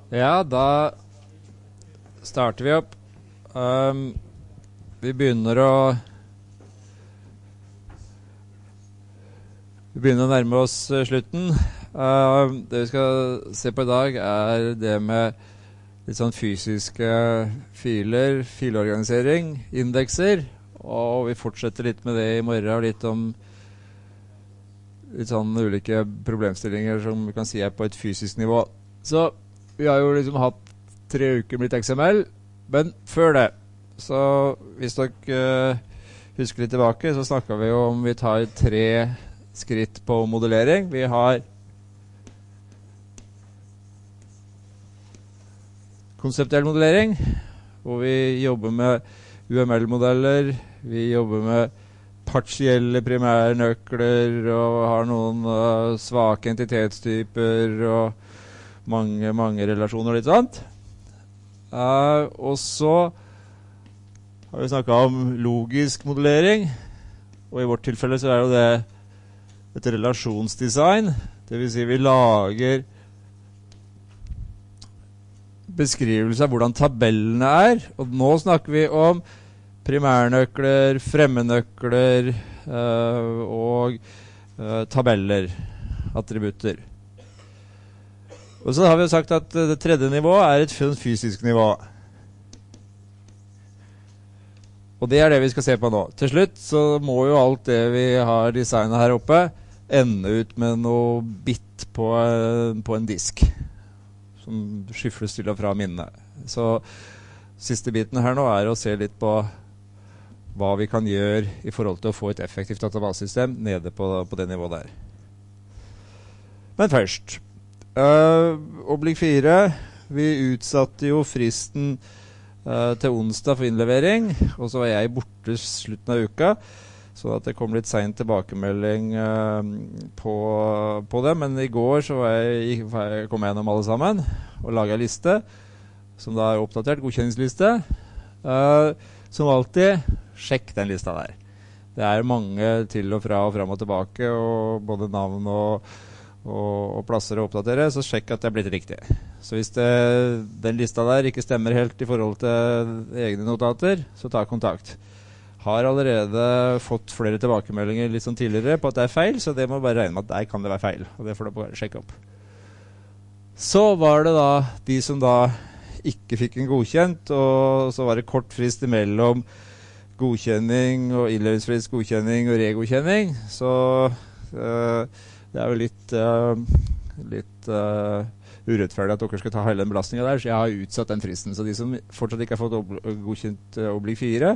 Ja, da starter vi opp. Vi begynner å nærme oss slutten. Det vi skal se på i dag det med litt sånn fysiske filer, filorganisering, indekser, og vi fortsetter litt med det i morgen, og litt om litt sånn ulike problemstillinger som vi kan si på et fysisk nivå. Så vi har jo liksom hatt 3 uker med litt XML, men før det, så hvis dere husker litt tilbake, så snakket vi jo om vi tar 3 skritt på modellering. Vi har konseptuell modellering, hvor vi jobber med UML-modeller, vi jobber med partielle primærnøkler, og har noen svake entitetstyper, og mange relasjoner og litt sånt. Og så har vi snakket om logisk modellering, og i vårt tilfelle så jo det et relasjonsdesign. Det vil si vi lager beskrivelse av hvordan tabellene og nå snakker vi om primærnøkler, fremmenøkler og tabeller, attributter. Og så har vi jo sagt at det tredje nivået et fysisk nivå. Og det det vi skal se på nå. Til slutt så må jo alt det vi har designet her oppe ende ut med noe bit på en disk som skyfles til og fra minnet. Så siste biten her nå å se litt på hva vi kan gjøre i forhold til å få et effektivt databasesystem nede på det nivået der. Men først, oblig 4, vi utsatte jo fristen til onsdag for innlevering, og så var jeg borte slutten av uka, så at det kom litt sent tilbakemelding på det, men i går så kom jeg gjennom alle sammen og laget en liste, som da oppdatert, godkjenningsliste. Som alltid, sjekk den lista der. Det mange til og fra og frem og tilbake, og både navn og plasser å oppdatere, så sjekk at det blitt riktig. Så hvis den lista der ikke stemmer helt i forhold til egne notater, så ta kontakt. Har allerede fått flere tilbakemeldinger litt sånn tidligere på at det feil, så det må bare regne med at der kan det være feil, og det får du bare sjekke opp. Så var det da de som da ikke fikk en godkjent, og så var det kort frist imellom godkjenning og innleveringsfrist godkjenning og regodkjenning, så det jo litt urettferdig at dere skal ta hele den belastningen der, så jeg har utsatt den fristen. Så de som fortsatt ikke har fått godkjent oblig 4,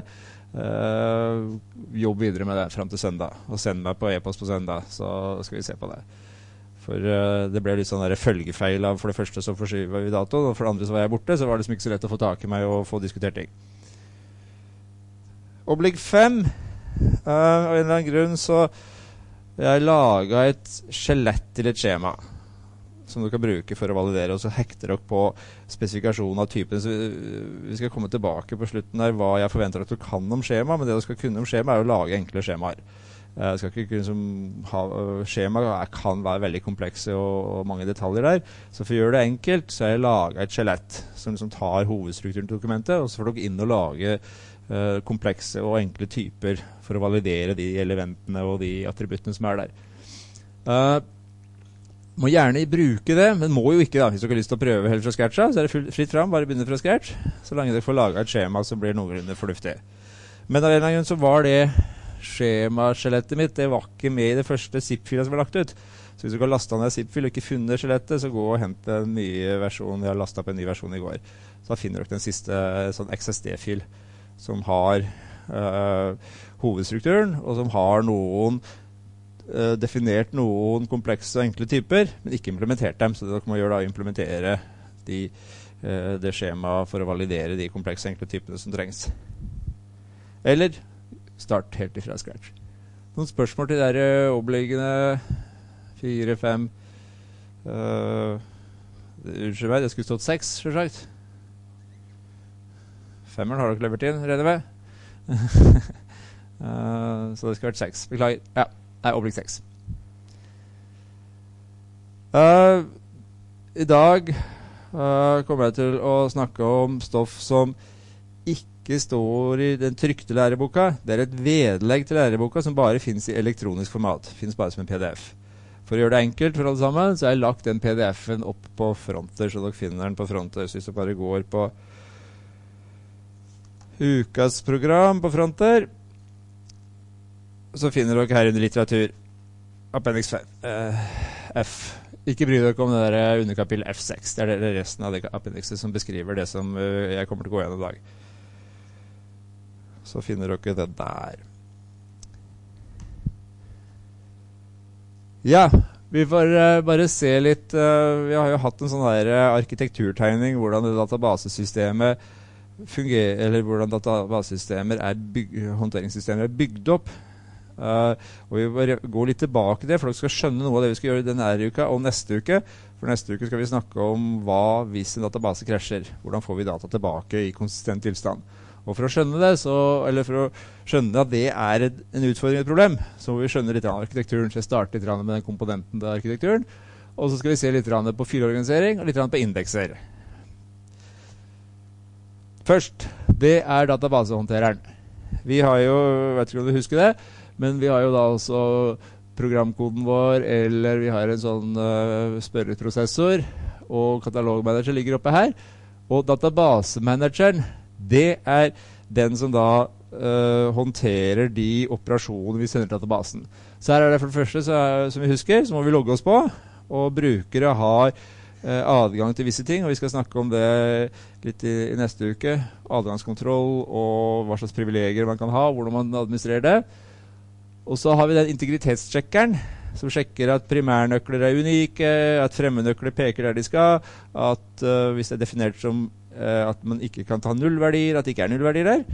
jobb videre med det frem til søndag, og send meg på e-post på søndag, så skal vi se på det. For det ble litt sånn der følgefeil av, for det første så forskyver vi datoen, og for det andre så var jeg borte, så var det liksom ikke så lett å få tak i meg og få diskutert ting. Oblig 5, av en eller annen grunn så jeg laget et skjelett til et skjema som du kan bruke for å validere, og så hekter dere på spesifikasjonen av typen. Så vi skal komme tilbake på slutten der hva jeg forventer at du kan om skjema, men det du skal kunne om skjema å lage enkle skjemaer. Jeg skal ikke kunne skjema kan være veldig komplekse og mange detaljer der, så for å gjøre det enkelt så har jeg laget et skjelett som liksom tar hovedstrukturen til dokumentet, og så får dere inn og lage komplekse og enkle typer for å validere de elementene og de attributtene som der. Må gjerne bruke det, men må jo ikke da, hvis dere har lyst til å prøve helt fra scratch, så det fritt fram, bare begynne fra scratch, så lenge dere får laget et skjema som blir noenlunde fornuftig. Men av en eller annen grunn så var det skjema-skjelettet mitt, det var ikke med i det første zip-filet som var lagt ut. Så hvis du kan laste ned zip-fil og ikke funnet skjelettet, så gå og hente en ny versjon. Jeg har lastet opp en ny versjon i går. Så da finner dere den siste sånn XSD-fil som har hovedstrukturen, og som har definert noen komplekse og enkle typer, men ikke implementert dem, så det dere må gjøre da implementere det skjemaet for å validere de komplekse og enkle typene som trengs. Eller start helt ifra scratch. Noen spørsmål til de oppleggene 4, 5 unnskyld meg, det skulle stått 6, selvsagt. 5'eren har dere levert inn, redde med? Så det skal vært 6. Beklager. Ja, oblig 6. I dag kommer jeg til å snakke om stoff som ikke står i den trykte læreboka. Det et vedlegg til læreboka som bare finnes i elektronisk format. Finnes bare som en PDF. For å gjøre det enkelt for alle sammen, så har jeg lagt den PDF-en opp på Fronter, så dere finner den på Fronter. Så hvis dere bare går på ukas program på Fronter, så finner dere her under litteratur. Appendix F. Ikke bry dere om det der underkapittel F6. Det det resten av det appendixet som beskriver det som jeg kommer til å gå gjennom i dag. Så finner dere det der. Ja, vi får bare se litt. Vi har jo hatt en sånn der arkitekturtegning, hvordan det databasesystemet fungerer, eller hvordan databasesystemer håndteringssystemer bygd opp. Og vi bare gå litt tilbake til det, for dere skal skjønne noe av det vi skal gjøre denne uka og neste uke. For neste uke skal vi snakke om hva hvis en database krasjer. Hvordan får vi data tilbake i konsistent tilstand. Og for å skjønne det, eller for å skjønne at det en utfordring, et problem, så må vi skjønne litt av arkitekturen. Så jeg starter litt med den komponenten til arkitekturen. Og så skal vi se litt på filorganisering og litt på indekser. Først, det databasehåndtereren. Vi har jo, vet ikke om du husker det, men vi har jo da også programkoden vår, eller vi har en sånn spørreprosessor, og katalogmanager ligger oppe her. Og databasemanageren, det den som da håndterer de operasjonene vi sender til databasen. Så her det for det første, som vi husker, så må vi logge oss på, og brukere har adgang til visse ting, og vi skal snakke om det litt i neste uke. Adgangskontroll og hva slags privilegier man kan ha, hvordan man administrerer det. Og så har vi den integritetssjekkeren, som sjekker at primærnøkler unike, at fremmednøkler peker der de skal, at hvis det definert som at man ikke kan ta nullverdier, at det ikke nullverdier der.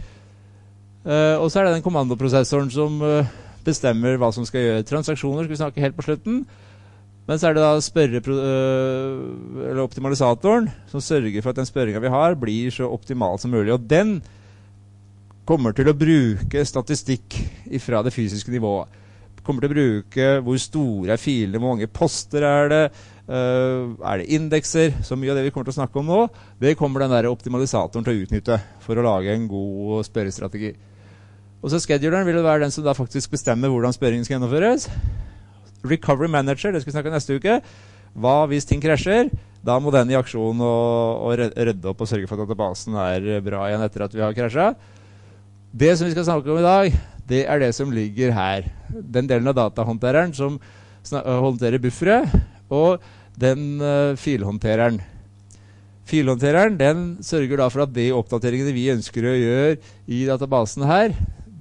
Og så det den kommandoprosessoren som bestemmer hva som skal gjøre. Transaksjoner skal vi snakke helt på slutten. Men så det da eller optimalisatoren som sørger for at den spørringen vi har blir så optimal som mulig. Og den kommer til å bruke statistikk fra det fysiske nivået. Kommer til å bruke hvor store filene, hvor mange poster det, det indekser, så mye av det vi kommer til å snakke om nå, det kommer den der optimalisatoren til å utnytte for å lage en god spørrestrategi. Og så scheduleren vil være den som da faktisk bestemmer hvordan spørringen skal gjennomføres. Recovery Manager, det skal vi snakke neste uke. Hva hvis ting krasjer? Da må den i aksjon og redde opp og sørge for at databasen bra igjen etter at vi har krasjet. Det som vi skal snakke om i dag, det det som ligger her. Den delen av datahåndtereren som håndterer buffere, og den filhåndtereren. Filhåndtereren, den sørger da for at de oppdateringene vi ønsker å gjøre i databasen her,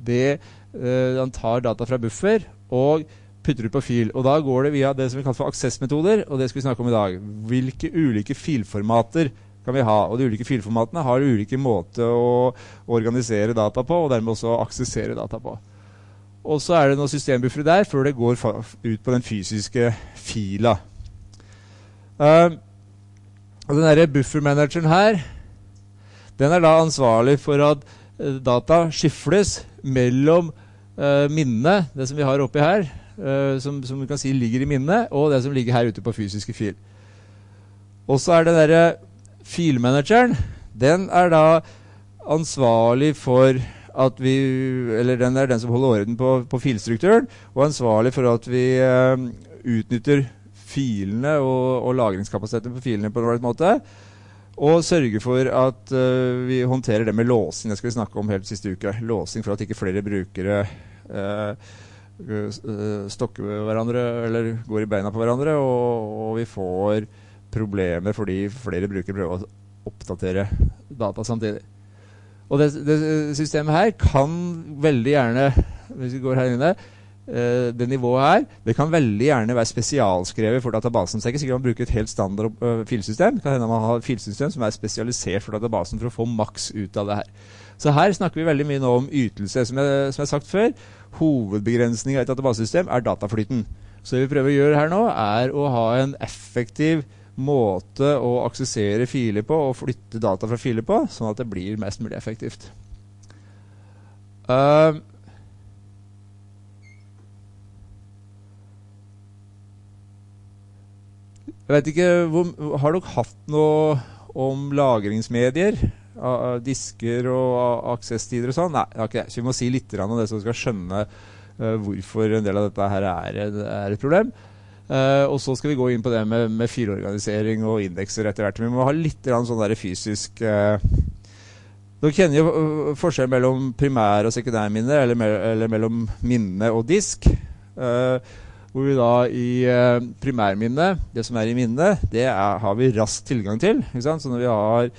den tar data fra buffer og putter ut på fil. Og da går det via det som vi kaller for aksessmetoder, og det skal vi snakke om i dag. Hvilke ulike filformater kan vi ha? Og de ulike filformatene har ulike måter å organisere data på, og dermed også aksessere data på. Og så det noen systembuffere der, før det går ut på den fysiske fila. Og den der buffermanageren her, den da ansvarlig for at data skifles mellom minnene, det som vi har oppi her, som vi kan si ligger i minnet, og det som ligger her ute på fysiske fil. Og så den der filmanageren, den da ansvarlig for at vi, eller den den som holder orden på filstrukturen, og ansvarlig for at vi utnytter filene og lagringskapasiteten på filene på en ordentlig måte, og sørger for at vi håndterer det med låsing. Det skal vi snakke om helt siste uke. Låsing for at ikke flere brukere stokker hverandre, eller går i beina på hverandre, og vi får problemer fordi flere brukere prøver å oppdatere data samtidig. Og det systemet her kan veldig gjerne, hvis vi går her inne, det nivået her, det kan veldig gjerne være spesialskrevet for databasen. Så det ikke sikkert man bruker et helt standard filsystem. Det kan hende man har et filsystem som spesialisert for databasen for å få maks ut av det her. Så her snakker vi veldig mye nå om ytelse. Som jeg har sagt før, hovedbegrensningen av et databasesystem dataflyten. Så det vi prøver å gjøre her nå å ha en effektiv måte å aksessere filer på og flytte data fra filer på, sånn at det blir mest mulig effektivt. Jeg vet ikke, har dere hatt noe om lagringsmedier? Disker og aksesstider og sånn? Nei, det har ikke det. Så vi må si litt om det, så vi skal skjønne hvorfor en del av dette her er et problem. Og så skal vi gå inn på det med filorganisering og indekser etter hvert. Vi må ha litt sånn der fysisk... Dere kjenner jo forskjellen mellom primær- og sekundærminne, eller mellom minne og disk. Hvor vi da i primærminne, det som i minne, det har vi rask tilgang til. Ikke sant? Så når vi har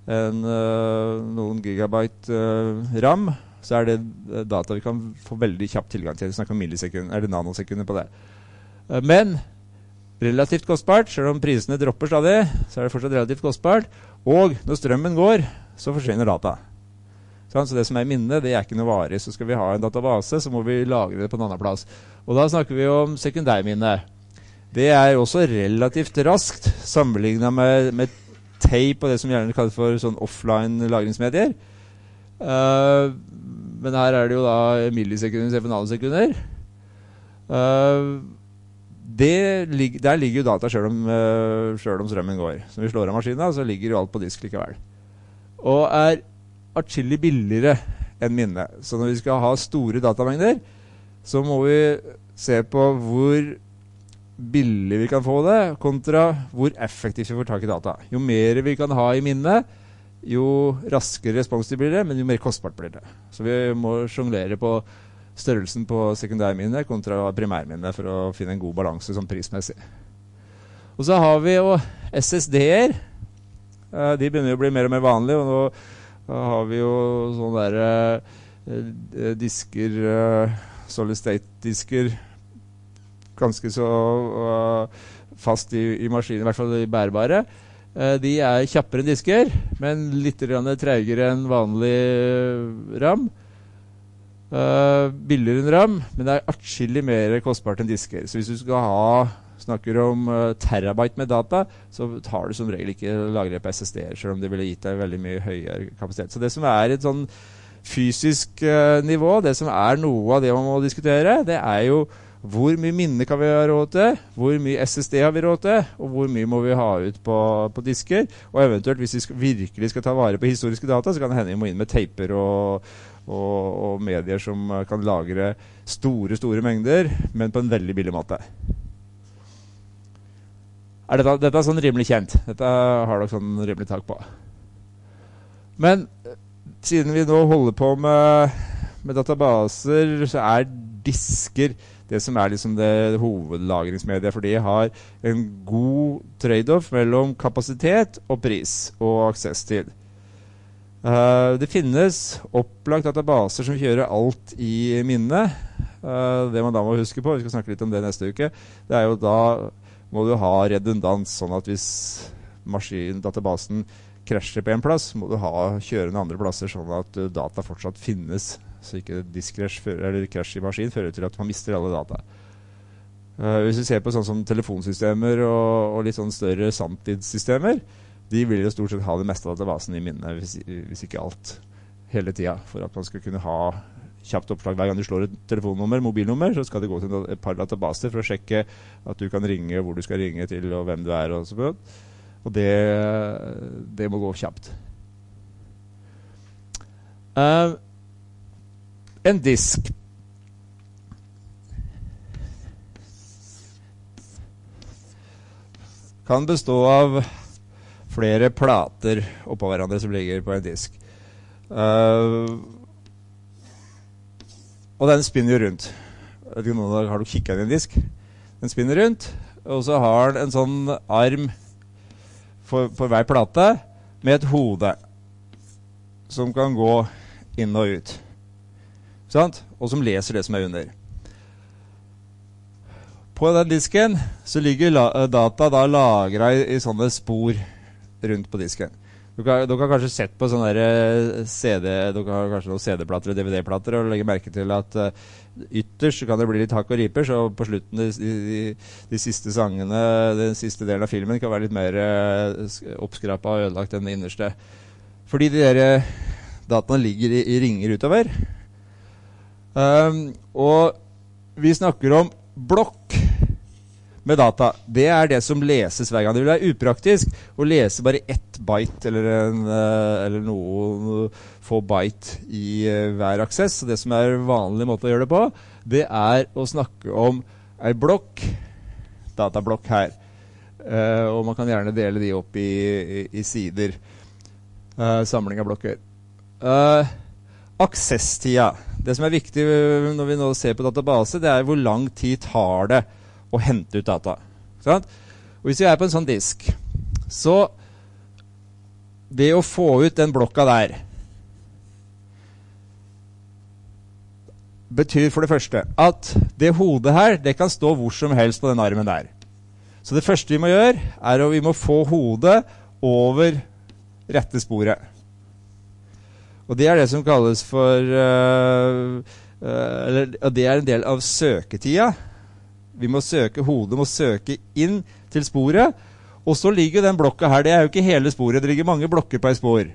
noen gigabyte RAM, så det data vi kan få veldig kjapt tilgang til. Vi snakker om millisekunder, eller nanosekunder på det. Men relativt kostbart, selv om prisene dropper stadig, så det fortsatt relativt kostbart. Og når strømmen går, så forsvinner data. Så det som i minne, det ikke noe varig. Så skal vi ha en database, så må vi lagre det på en annen plass. Og da snakker vi om sekundærminne. Det også relativt raskt sammenlignet med tape og det som gjerne kalles for sånn offline lagringsmedier. Men her det jo da millisekunder i nanosekundar. Der ligger jo data selv om strømmen går. Så når vi slår av maskinen, så ligger jo alt på disk likevel. Og atskillig billigere enn minne. Så når vi skal ha store datamengder, så må vi se på hvor billig vi kan få det, kontra hvor effektivt vi får tak i data. Jo mer vi kan ha i minne, jo raskere responstid blir det, men jo mer kostbart blir det. Så vi må jonglere på størrelsen på sekundærminne kontra primærminne for å finne en god balanse som prismessig. Og så har vi jo SSD-er. De begynner jo å bli mer og mer vanlige, og nå har vi jo sånne der disker, solid state-disker, ganske så fast i maskinen, i hvert fall i bærbare. De kjappere enn disker, men litt treigere enn vanlig RAM. Billigere enn RAM, men det atskillig mer kostbart enn disker. Så hvis du snakker om terabyte med data, så tar du som regel ikke lagret på SSD-er, selv om det ville gitt deg veldig mye høyere kapasitet. Så det som et sånn fysisk nivå, det som noe av det man må diskutere, det jo hvor mye minne kan vi ha råd til, hvor mye SSD har vi råd til, og hvor mye må vi ha ut på disker, og eventuelt hvis vi virkelig skal ta vare på historiske data, så kan det hende vi må inn med taper og medier som kan lagre store mengder, men på en veldig billig måte. Dette sånn rimelig kjent. Dette har dere sånn rimelig tak på. Men siden vi nå holder på med databaser, så disker det som liksom det hovedlagringsmediet, for de har en god trade-off mellom kapasitet og pris og aksesstid. Det finnes opplagt databaser som kjører alt i minne. Det man da må huske på, vi skal snakke litt om det neste uke, det jo da må du ha redundans, sånn at hvis databasen krasjer på en plass, må du kjøre noen andre plasser, sånn at data fortsatt finnes, så ikke diskkrasj eller krasj i maskin fører til at man mister alle data. Hvis vi ser på sånn som telefonsystemer og litt sånn større samtidssystemer, de vil jo stort sett ha det meste av databasen i minne, hvis ikke alt, hele tiden, for at man skal kunne ha kjapt oppslag. Hver gang du slår et telefonnummer, mobilnummer, så skal det gå til et par databaser for å sjekke at du kan ringe, hvor du skal ringe til, og hvem du og så på. Og det må gå kjapt. En disk. Kan bestå av flere plater oppå hverandre som ligger på en disk. Og den spinner jo rundt. Vet ikke om har du kikket i en disk? Den spinner rundt, og så har den en sånn arm på hver plate med et hode som kan gå inn og ut. Sant? Og som leser det som under. På den disken så ligger data da lagret i sånne spor rundt på disken. Dere har kanskje sett på sånne dere har kanskje noen CD-plater og DVD-plater og legger merke til at ytterst så kan det bli litt hakk og riper, så på slutten de siste sangene, den siste delen av filmen kan være litt mer oppskrapet og ødelagt enn det innerste. Fordi de der dataene ligger i ringer utover. Og vi snakker om blokk med data, det det som leses hver gang. Det vil være upraktisk å lese bare 1 byte eller noen få byte i hver aksess. Så det som vanlig måte å gjøre det på, det å snakke om en blokk, datablokk her. Og man kan gjerne dele de opp i sider, samling av blokker. Aksesstida. Det som viktig når vi nå ser på database, det hvor lang tid tar det å hente ut data. Sant? Og hvis vi på en sånn disk, så det å få ut den blokka der, betyr for det første at det hodet her, det kan stå hvor som helst på den armen der. Så det første vi må gjøre, at vi må få hodet over rette sporet. Og det det som kalles for, det en del av søketida. Vi må søke, hodet må søke inn til sporet, og så ligger den blokka her, det jo ikke hele sporet, det ligger mange blokker på et spor.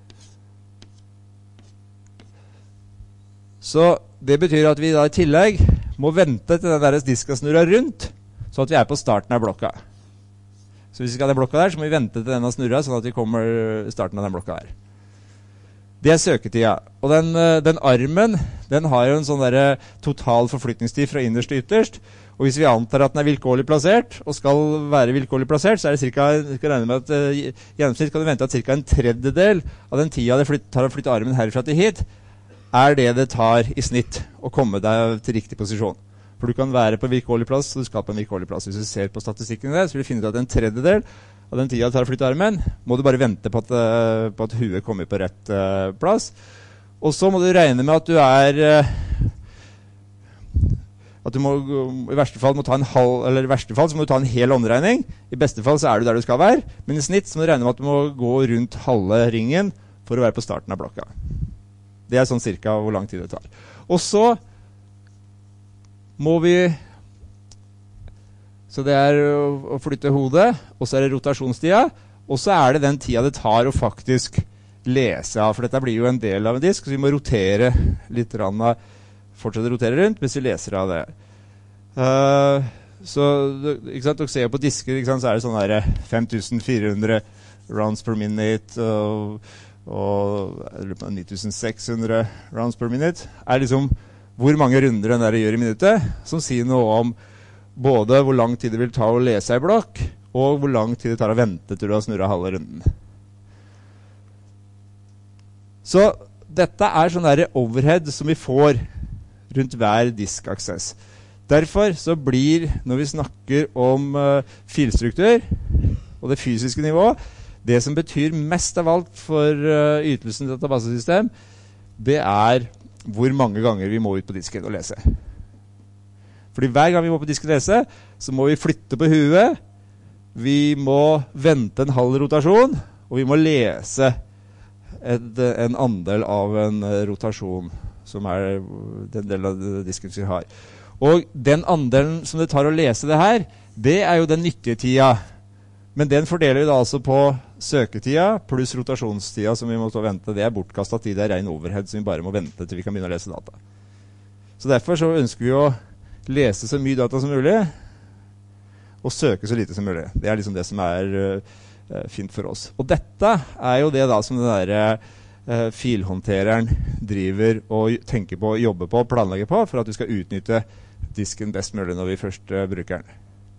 Så det betyr at vi da i tillegg må vente til den der diska snurrer rundt, så at vi på starten av blokka. Så hvis vi skal ha den blokka der, så må vi vente til den har snurret, sånn at vi kommer starten av den blokka der. Det søketida. Og den armen, den har jo en sånn der total forflytningstid fra innerst til ytterst. Og hvis vi antar at den vilkårlig plassert, og skal være vilkårlig plassert, så det cirka, vi skal regne med at gjennomsnitt kan du vente at cirka en tredjedel av den tida det tar å flytte armen herfra til hit, det tar i snitt å komme deg til riktig posisjon. For du kan være på vilkårlig plass, og du skal på en vilkårlig plass. Hvis du ser på statistikken der, så vil du finne ut at en tredjedel av den tida det tar å flytte armen, må du bare vente på at huet kommer på rett plass. Og så må du regne med at du at du må, i verste fall må ta en halv, eller i verste fall så må du ta en hel omregning. I beste fall så du der du skal være, men i snitt så må du regne med at du må gå rundt halve ringen for å være på starten av blokka. Det sånn cirka hvor lang tid det tar. Og så må vi, så det å flytte hodet, og så det rotasjonstida, og så det den tida det tar å faktisk lese av, for dette blir jo en del av en disk, så vi må rotere litt, fortsette å rotere rundt, mens vi leser av det. Så, ikke sant, dere ser på disker, ikke sant, så det sånn der 5400 rounds per minute, og 9600 rounds per minute, liksom hvor mange runder den der gjør i minuttet, som sier noe om både hvor lang tid det vil ta å lese en blokk, og hvor lang tid det tar å vente til du har snurret halve runden. Så dette sånn der overhead som vi får rundt hver diskaksess. Derfor så blir, når vi snakker om filstruktur og det fysiske nivået, det som betyr mest av alt for ytelsen til databasesystem, det hvor mange ganger vi må ut på disken og lese. Fordi hver gang vi må på disken og lese, så må vi flytte på huet, vi må vente en halv rotasjon, og vi må lese en andel av en rotasjon, som den delen av disken vi har. Og den andelen som det tar å lese det her, det jo den nyttige tida. Men den fordeler vi da altså på søketida pluss rotasjonstida som vi må vente. Det bortkastet tid, det ren overhead som vi bare må vente til vi kan begynne å lese data. Så derfor så ønsker vi å lese så mye data som mulig, og søke så lite som mulig. Det liksom det som fint for oss. Og dette jo det da som den der filhåndtereren driver og tenker på, jobber på, planlegger på, for at vi skal utnytte disken best mulig når vi først bruker den.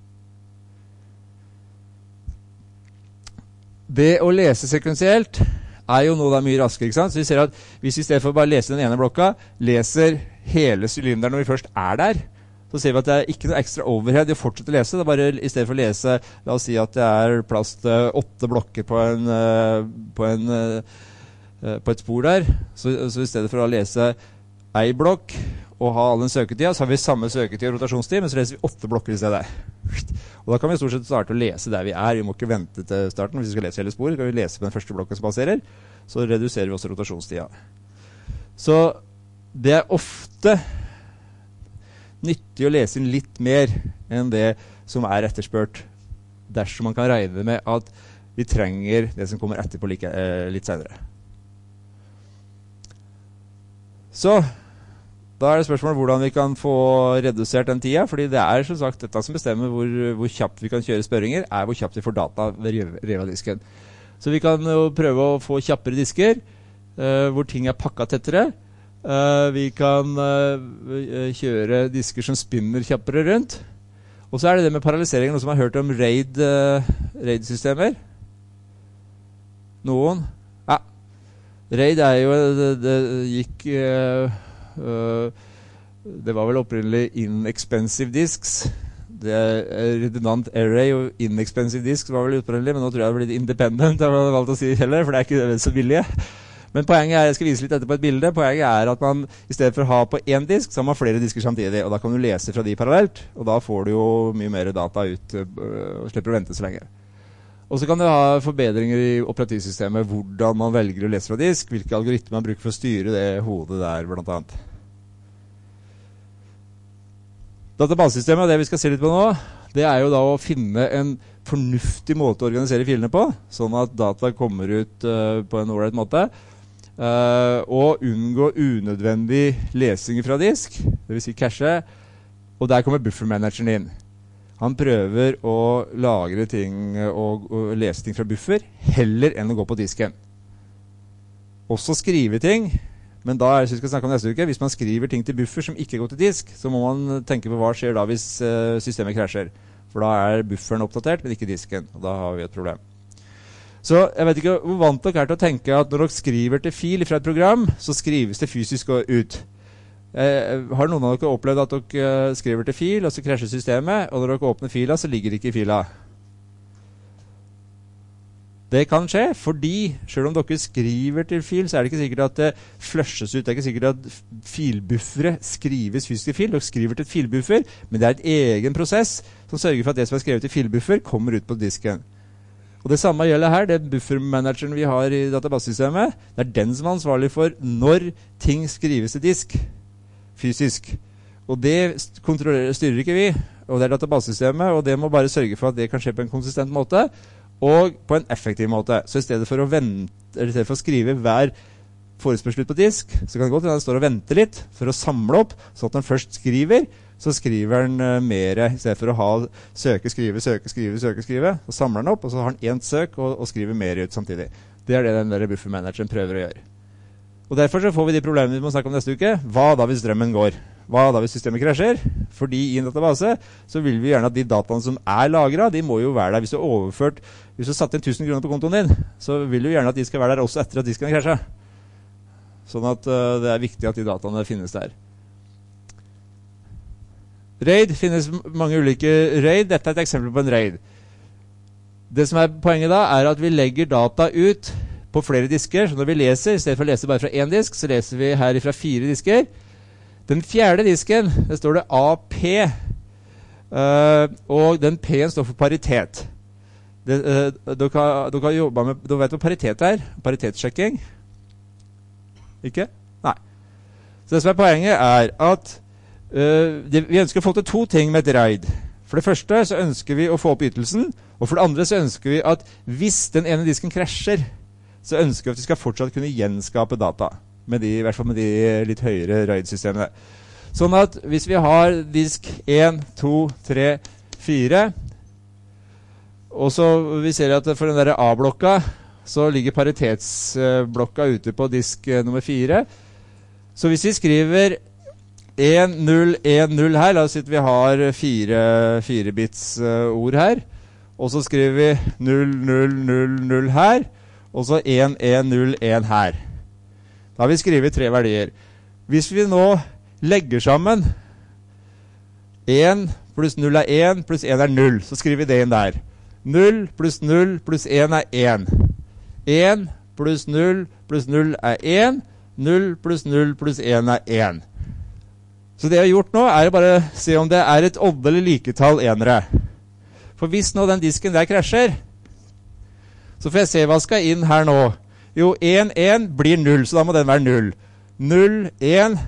Det å lese sekvensielt jo noe mye raskere, ikke sant? Så vi ser at hvis vi i stedet for bare lese den ene blokka, leser hele sylinderen når vi først der, så ser vi at det ikke noe ekstra overhead i å fortsette å lese. Det bare i stedet for å lese, la oss si at det plass til 8 blokker på et spor der, så i stedet for å lese en blokk og ha all den søketida, så har vi samme søketid og rotasjonstid, men så leser vi 8 blokker i stedet. Og da kan vi stort sett starte å lese der vi vi må ikke vente til starten. Hvis vi skal lese hele sporet, kan vi lese på den første blokka som passerer, så reduserer vi også rotasjonstida. Så det ofte nyttig å lese inn litt mer enn det som etterspørt, dersom man kan regne med at vi trenger det som kommer etterpå litt senere. Så Da det spørsmålet hvordan vi kan få redusert den tida, fordi det som sagt dette som bestemmer hvor kjapt vi kan kjøre spørringer, hvor kjapt vi får data ved Reva-disken. Så vi kan jo prøve å få kjappere disker, hvor ting pakket tettere. Vi kan kjøre disker som spinner kjappere rundt. Og så det med paralysering, noe som har hørt om RAID-systemer. Noen? Ja. RAID jo, det gikk... det var vel opprinnelig inexpensive disks. Det redundant array og inexpensive disks var vel opprinnelig, men nå tror jeg det blir independent, det har jeg valgt å si heller, for det ikke så billige. Men poenget jeg skal vise litt dette på et bilde, poenget at man i stedet for å ha på en disk, så har man flere disker samtidig, og da kan du lese fra de parallelt, og da får du jo mye mer data ut, og slipper å vente så lenge. Og så kan du ha forbedringer i operativsystemet, hvordan man velger å lese fra disk, hvilke algoritmer man bruker for å styre det hodet der, blant annet. Databasesystemet, det vi skal se litt på nå, det jo da å finne en fornuftig måte å organisere filene på, sånn at data kommer ut på en ordentlig måte, og unngå unødvendig lesing fra disk, det vil si cache, og der kommer buffermanageren inn. Han prøver å lagre ting og lese ting fra buffer, heller enn å gå på disken. Også skrive ting, men da hvis vi skal snakke om neste uke, hvis man skriver ting til buffer som ikke går til disk, så må man tenke på hva skjer da hvis systemet krasjer. For da bufferen oppdatert, men ikke disken, og da har vi et problem. Så jeg vet ikke hvor vant dere til å tenke at når dere skriver til fil fra et program, så skrives det fysisk ut. Har noen av dere opplevd at dere skriver til fil, og så krasjer systemet, og når dere åpner fila, så ligger det ikke i fila? Det kan skje, fordi selv om dere skriver til fil, så det ikke sikkert at det flushes ut. Det ikke sikkert at filbuffere skrives fysisk til fil. Dere skriver til et filbuffer, men det et egen prosess som sørger for at det som skrevet til filbuffer kommer ut på disken. Og det samme gjelder her, det buffermanageren vi har i databasesystemet, det den som ansvarlig for når ting skrives til disk, fysisk. Og det styrer ikke vi, og det databasesystemet, og det må bare sørge for at det kan skje på en konsistent måte, og på en effektiv måte. Så i stedet for å skrive hver forespørsel ut på disk, så kan det gå til at den står og venter litt for å samle opp, så at den først skriver, så skriver den mer, i stedet for å ha søke, skrive, så samler den opp, og så har den en søk og skriver mer ut samtidig. Det det den der buffermanageren prøver å gjøre. Og derfor så får vi de problemene vi må snakke om neste uke. Hva da hvis strømmen går? Hva da hvis systemet krasjer? Fordi i en database så vil vi gjerne at de dataene som lagret, de må jo være der. Hvis du satte inn 1000 kroner på kontoen din, så vil du gjerne at de skal være der også etter at disken krasjer. Sånn at det viktig at de dataene finnes der. RAID finnes mange ulike RAID. Dette et eksempel på en RAID. Det som poenget da, at vi legger data ut på flere disker, så når vi leser, i stedet for å lese bare fra en disk, så leser vi her fra 4 disker. Den fjerde disken, det står det AP, og den P-en står for paritet. Dere har jobbet med, dere vet hva paritet paritetssjekking? Ikke? Nei. Så det som poenget at vi ønsker å få til 2 ting med et RAID. For det første så ønsker vi å få opp ytelsen, og for det andre så ønsker vi at hvis den ene disken krasjer, så ønsker vi at vi skal fortsatt kunne gjenskape data, i hvert fall med de litt høyere RAID-systemene. Sånn at hvis vi har disk 1, 2, 3, 4, og så vi ser at for den der A-blokka, så ligger paritetsblokka ute på disk nummer 4. Så hvis vi skriver 1, 0, 1, 0 her, la oss si at vi har 4 bits ord her, og så skriver vi 0, 0, 0, 0 her, og så 1, 1, 0, 1 her. Da har vi skrevet 3 verdier. Hvis vi nå legger sammen 1 pluss 0 1 pluss 1 0, så skriver vi det inn der. 0 pluss 1 1. 1 pluss 0 pluss 0 1. 0 pluss 0 pluss 1 1. Så det jeg har gjort nå å bare se om det et odd- eller liketall enere. For hvis nå den disken der krasjer, så får jeg se hva skal inn her nå. Jo, 1, 1 blir 0, så da må den være 0. 0, 1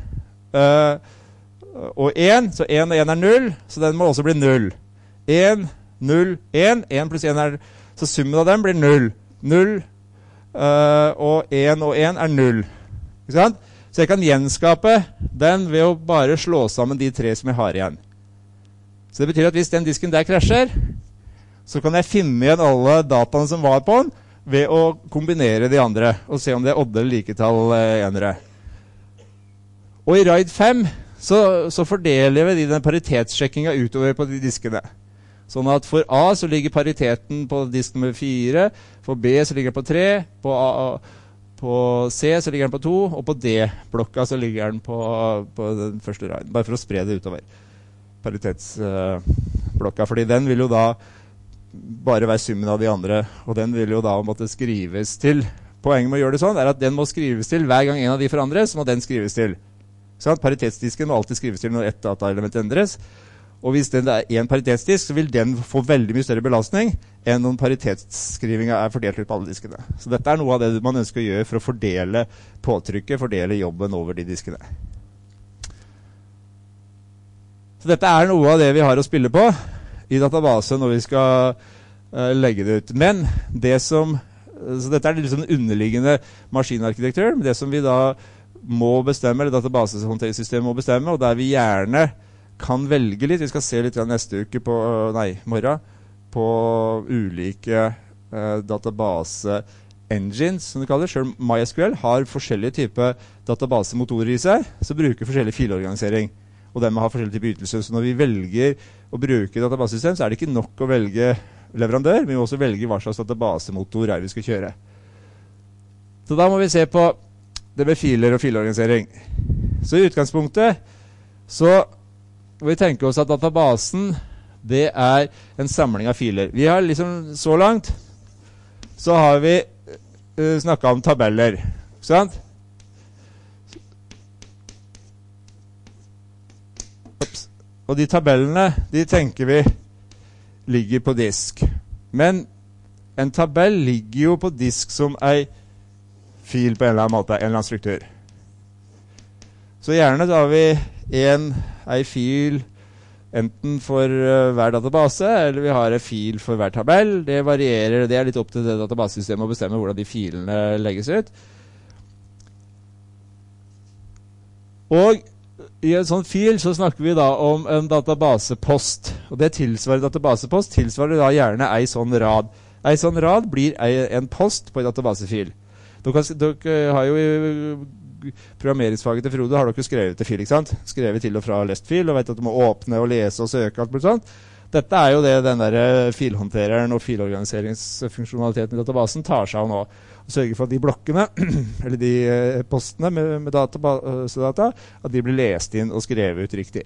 og 1, så 1 og 1 0, så den må også bli 0. 1, 0, 1, 1 pluss 1 så summen av dem blir 0. 0 og 1 0. Ikke sant? Så Så jeg kan gjenskape den ved å bare slå sammen de 3 som jeg har igjen. Så det betyr at hvis den disken der krasjer, så kan jeg finne igjen alle dataene som var på den, ved å kombinere de andre, og se om det er odde eller liketall enere. Og i RAID 5 så fordeler vi den paritetssjekkinga utover på de diskene. Sånn at for A så ligger pariteten på disk nummer 4, for B så ligger den på 3, på C så ligger den på 2, og på D-blokka så ligger den på den første RAID. Bare for å spre det utover paritetsblokka, fordi den vil jo da bare være summen av de andre, og den vil jo da måtte skrives til. Poenget med å gjøre det sånn er at den må skrives til hver gang en av de forandres, så må den skrives til. Sånn, paritetsdisken må alltid skrives til når ett dataelement endres. Og hvis det er en paritetsdisk, så vil den få veldig mye større belastning enn når paritetsskrivinga er fordelt ut på alle diskene. Så dette er noe av det man ønsker å gjøre for å fordele påtrykket, fordele jobben over de diskene. Så dette er noe av det vi har å spille på i database når vi skal legge det ut. Men så dette er liksom den underliggende maskinarkitektur. Det som vi da må bestemme, eller databasehåndteringssystemet må bestemme, og der vi gjerne kan velge litt. Vi skal se litt neste uke morgen, på ulike database engines, som det kalles. Selv MySQL har forskjellige typer databasemotorer i seg, som bruker forskjellig filorganisering, og dermed har forskjellige typer ytelser. Så når vi velger å bruke databasesystem, så er det ikke nok å velge leverandør, men vi må også velge hva slags databasemotor vi skal kjøre. Så da må vi se på det med filer og filorganisering. Så i utgangspunktet så må vi tenke oss at databasen, det er en samling av filer. Vi har liksom, så langt, så har vi snakket om tabeller, ikke sant? Og de tabellene, de tenker vi ligger på disk. Men en tabell ligger jo på disk som ei fil på en eller annen måte, en eller annen struktur. Så gjerne så har vi ei fil enten for hver database, eller vi har en fil for hver tabell. Det varierer, det er litt opp til det databasesystemet å bestemme hvordan de filene legges ut. Og i en sånn fil så snakker vi da om en databasepost. Og det tilsvarer databasepost, tilsvarer da gjerne ei sånn rad. Ei sånn rad blir en post på en databasefil. Dere har jo i programmeringsfaget til Frode har dere skrevet til fil, ikke sant? Skrevet til og fra lest fil, og vet at du må åpne og lese og søke alt mulig sånt. Dette er jo det den der filhåndtereren og filorganiseringsfunksjonaliteten i databasen tar seg av nå. Og sørger for at de blokkene, eller de postene med databasedata, at de blir lest inn og skrevet ut riktig.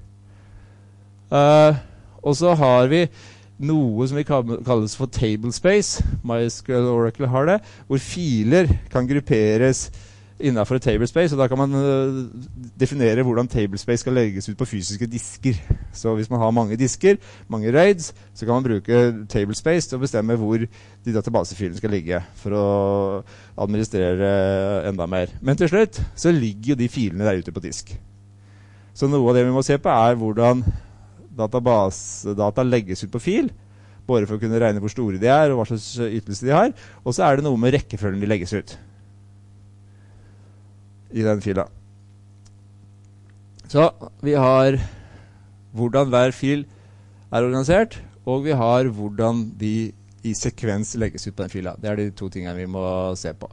Og så har vi noe som vi kalles for tablespace. MySQL og Oracle har det, hvor filer kan grupperes innenfor et tablespace, og da kan man definere hvordan tablespace skal legges ut på fysiske disker. Så hvis man har mange disker, mange RAIDs, så kan man bruke tablespace til å bestemme hvor de databasefilene skal ligge, for å administrere enda mer. Men til slutt så ligger jo de filene der ute på disk. Så noe av det vi må se på er hvordan databasedata legges ut på fil, både for å kunne regne hvor store de er og hva slags ytelse de har, og så er det noe med rekkefølgen de legges ut i den fila. Så vi har hvordan hver fil er organisert, og vi har hvordan de i sekvens legges ut på den fila. Det er de 2 tingene vi må se på.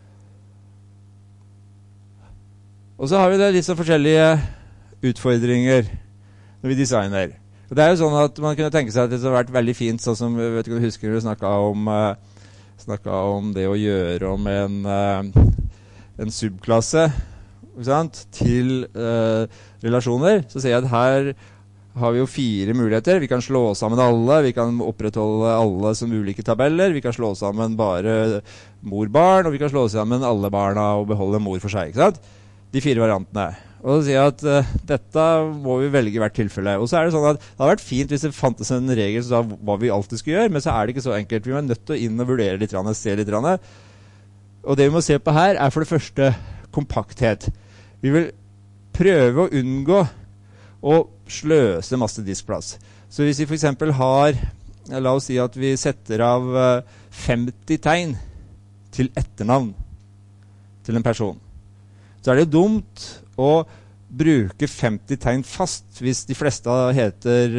Og så har vi det litt så forskjellige utfordringer når vi designer. Og det er jo sånn at man kunne tenke seg at det har vært veldig fint, sånn som vet ikke om du husker du snakket om det å gjøre om en subklasse, ikke sant, til relasjoner. Så ser jeg at her har vi jo 4 muligheter. Vi kan slå sammen alle, vi kan opprettholde alle som ulike tabeller, vi kan slå sammen bare mor-barn, og vi kan slå sammen alle barna og beholde mor for seg, ikke sant? De 4 variantene. Og så sier jeg at dette må vi velge i hvert tilfelle. Og så er det sånn at det hadde vært fint hvis det fantes en regel som sa hva vi alltid skulle gjøre, men så er det ikke så enkelt. Vi er nødt til å inn og vurdere litt, se litt. Og det vi må se på her er for det første kompakthet. Vi vil prøve å unngå å sløse masse diskplass. Så hvis vi for eksempel har, la oss si at vi setter av 50 tegn til etternavn til en person, så er det jo dumt å bruke 50 tegn fast hvis de fleste heter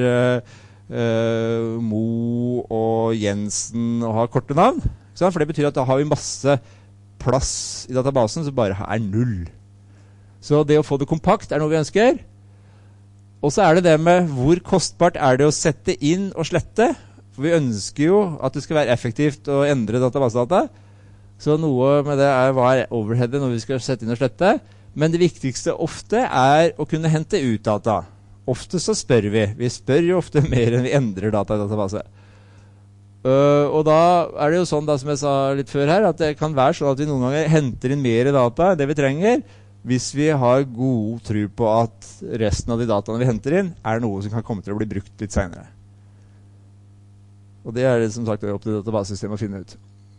Mo og Jensen og har korte navn. For det betyr at da har vi masse plass i databasen som bare er 0. Så det å få det kompakt er noe vi ønsker. Og så er det det med hvor kostbart er det å sette inn og slette. For vi ønsker jo at det skal være effektivt å endre databasedata. Så noe med det er hva er overheadet når vi skal sette inn og slette. Men det viktigste ofte er å kunne hente ut data. Ofte så spør vi. Vi spør jo ofte mer enn vi endrer data i database. Og da er det jo sånn, da, som jeg sa litt før her, at det kan være sånn at vi noen ganger henter inn mer data enn det vi trenger, hvis vi har god tro på at resten av de dataene vi henter inn, er noe som kan komme til å bli brukt litt senere. Og det er det som sagt opp til databasesystemet å finne ut.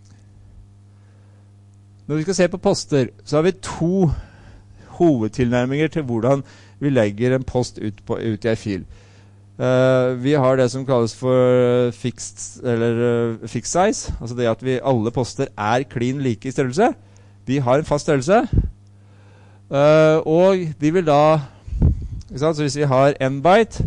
Når vi skal se på poster, så har vi 2 hovedtilnærminger til hvordan vi legger en post ut i en fil. Vi har det som kalles for fixed size, altså det at alle poster er klin like i størrelse. De har en fast størrelse, og de vil da, ikke sant, så hvis vi har 1 byte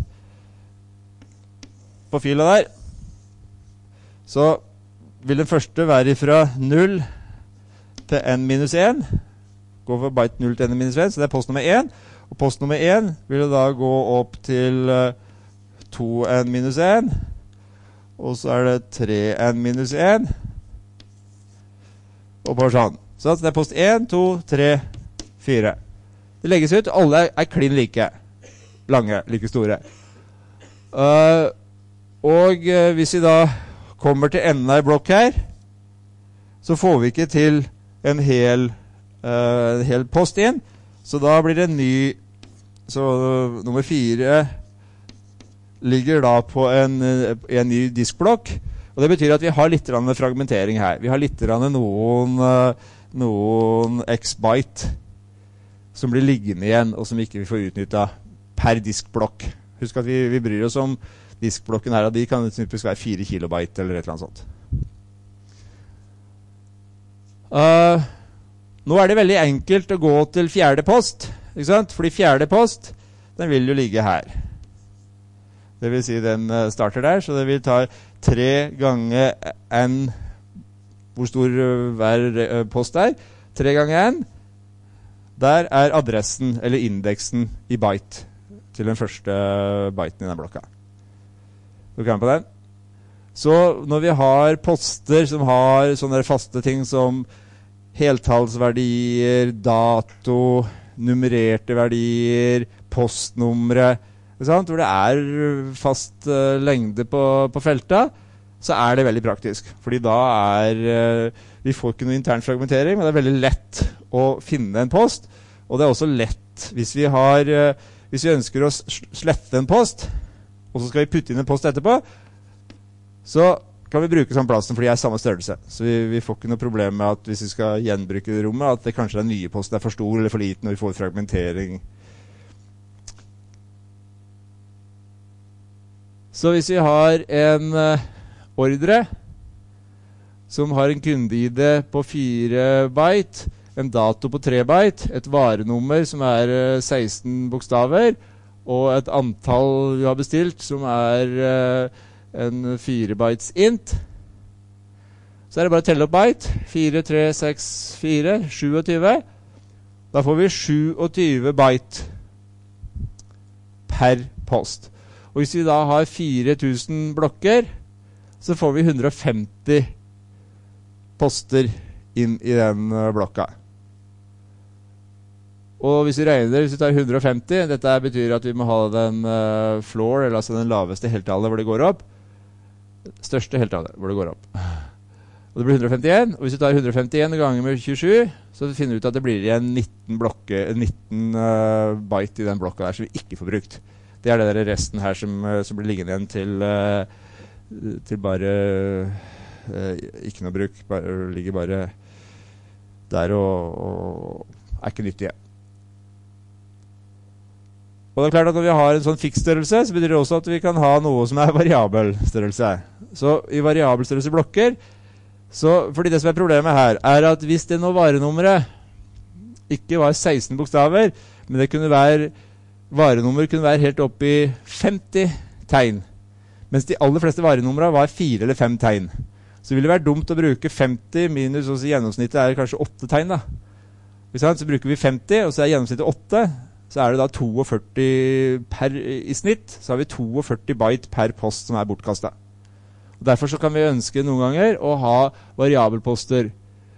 på fila der, så vil den første være fra 0 til n-1, gå fra byte 0 til n-1, så det er post nummer 1, og post nummer 1 vil da gå opp til 2n-1, og så er det 3n-1, og bare sånn. Så det er post 1, 2, 3, 4. Det legges ut, alle er klin like, lange, like store. Og hvis vi da kommer til enden av en blokk her, så får vi ikke til en hel post inn, så da blir det en ny, så nummer 4 ligger da på en ny diskblokk, og det betyr at vi har litt fragmentering her. Vi har litt noen x-byte som blir liggende igjen, og som ikke vi får utnyttet per diskblokk. Husk at vi bryr oss om diskblokken her, og de kan typisk være 4 kilobyte eller et eller annet sånt. Nå er det veldig enkelt å gå til 4. post, ikke sant? Fordi 4. post, den vil jo ligge her. Det vil si den starter der, så det vil ta 3 ganger n, hvor stor hver post er. 3 ganger n, der er adressen, eller indeksen i byte, til den første byten i den blokka. Du kan på den. Så når vi har poster som har sånne faste ting som heltallsverdier, dato, nummererte verdier, postnumre, hvor det er fast lengde på feltet, så er det veldig praktisk. Fordi da vi får ikke noe intern fragmentering, men det er veldig lett å finne en post. Og det er også lett hvis vi ønsker å slette en post, og så skal vi putte inn en post etterpå, så kan vi bruke samme plassen, fordi det er samme størrelse. Så vi får ikke noe problem med at hvis vi skal gjenbruke rommet, at det kanskje den nye posten er for stor eller for liten, og vi får fragmentering. Så hvis vi har en ordre som har en kunde-ID på 4 byte, en dato på 3 byte, et varenummer som er 16 bokstaver, og et antall vi har bestilt som er en 4 bytes int, så er det bare å telle opp byte. 4, 3, 6, 4, 27. Da får vi 27 byte per post. Og hvis vi da har 4000 blokker, så får vi 150 poster inn i den blokka. Og hvis vi regner, hvis vi tar 150, dette betyr at vi må ha den floor, eller altså den laveste heltallet hvor det går opp, største heltallet hvor det går opp. Og det blir 151, og hvis vi tar 151 ganger med 27, så finner vi ut at det blir igjen 19 byte i den blokka der som vi ikke får brukt. Det er det der resten her som blir liggende igjen til bare ikke noe bruk, ligger bare der og er ikke nyttige. Og det er klart at når vi har en sånn fiksstørrelse, så betyr det også at vi kan ha noe som er variabelstørrelse. Så i variabelstørrelse blokker, fordi det som er problemet her, er at hvis det nå varenummeret ikke var 16 bokstaver, men det kunne være, varenummer kunne være helt opp i 50 tegn. Mens de aller fleste varenumrene var 4 eller 5 tegn. Så det ville være dumt å bruke 50 minus, og så gjennomsnittet er kanskje 8 tegn da. Så bruker vi 50, og så er gjennomsnittet 8, så er det da 42 per i snitt, så har vi 42 byte per post som er bortkastet. Og derfor så kan vi ønske noen ganger å ha variabelposter.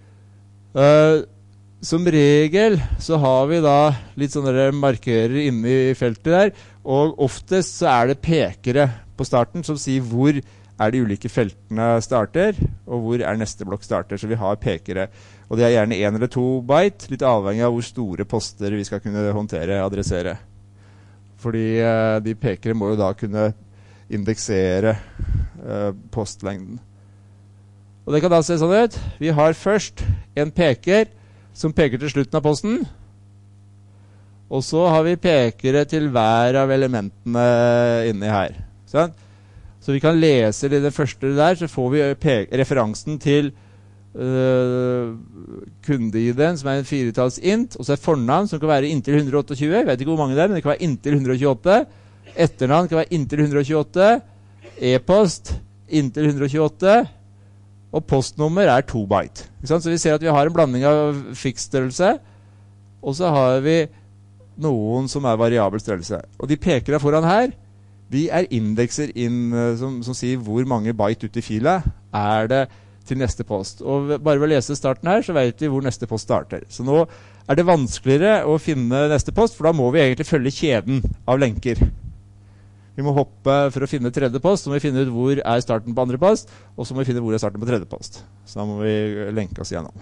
Som regel så har vi da litt sånne markører inne i feltet der, og oftest så er det pekere på starten som sier hvor er de ulike feltene starter, og hvor er neste blokk starter, så vi har pekere. Og det er gjerne 1 eller 2 byte, litt avhengig av hvor store poster vi skal kunne håndtere, adressere. Fordi de pekere må jo da kunne indeksere postlengden. Og det kan da se sånn ut. Vi har først en peker som peker til slutten av posten, og så har vi pekere til hver av elementene inni her. Sånn? Så vi kan lese det første der, så får vi referansen til kunde-ID-en, som er en 4-talls int, og så er fornavn, som kan være inntil 128, jeg vet ikke hvor mange det er, men det kan være inntil 128, etternavn kan være inntil 128, e-post inntil 128, og postnummer er 2 byte. Så vi ser at vi har en blanding av fiksstørrelse, og så har vi noen som er variabel størrelse. Og de pekere foran her, de er indekser inn som sier hvor mange byte ute i fila er det til neste post. Og bare ved å lese starten her, så vet vi hvor neste post starter. Så nå er det vanskeligere å finne neste post, for da må vi egentlig følge kjeden av lenker. Vi må hoppe for å finne tredje post, så må vi finne ut hvor er starten på andre post, og så må vi finne hvor er starten på tredje post. Så da må vi lenke oss igjennom.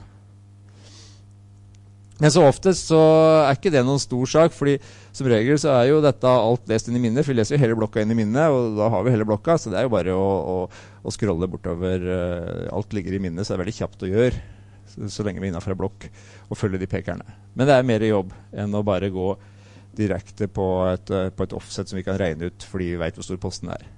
Men så oftest så er ikke det noen stor sak, fordi som regel så er jo dette alt lest inn i minnet, for vi leser jo hele blokka inn i minnet, og da har vi hele blokka, så det er jo bare å scrolle bortover. Alt ligger i minnet, så det er veldig kjapt å gjøre, så lenge vi er innenfor en blokk, og følge de pekerne. Men det er mer jobb enn å bare gå direkte på et offset som vi kan regne ut, fordi vi vet hvor stor posten er.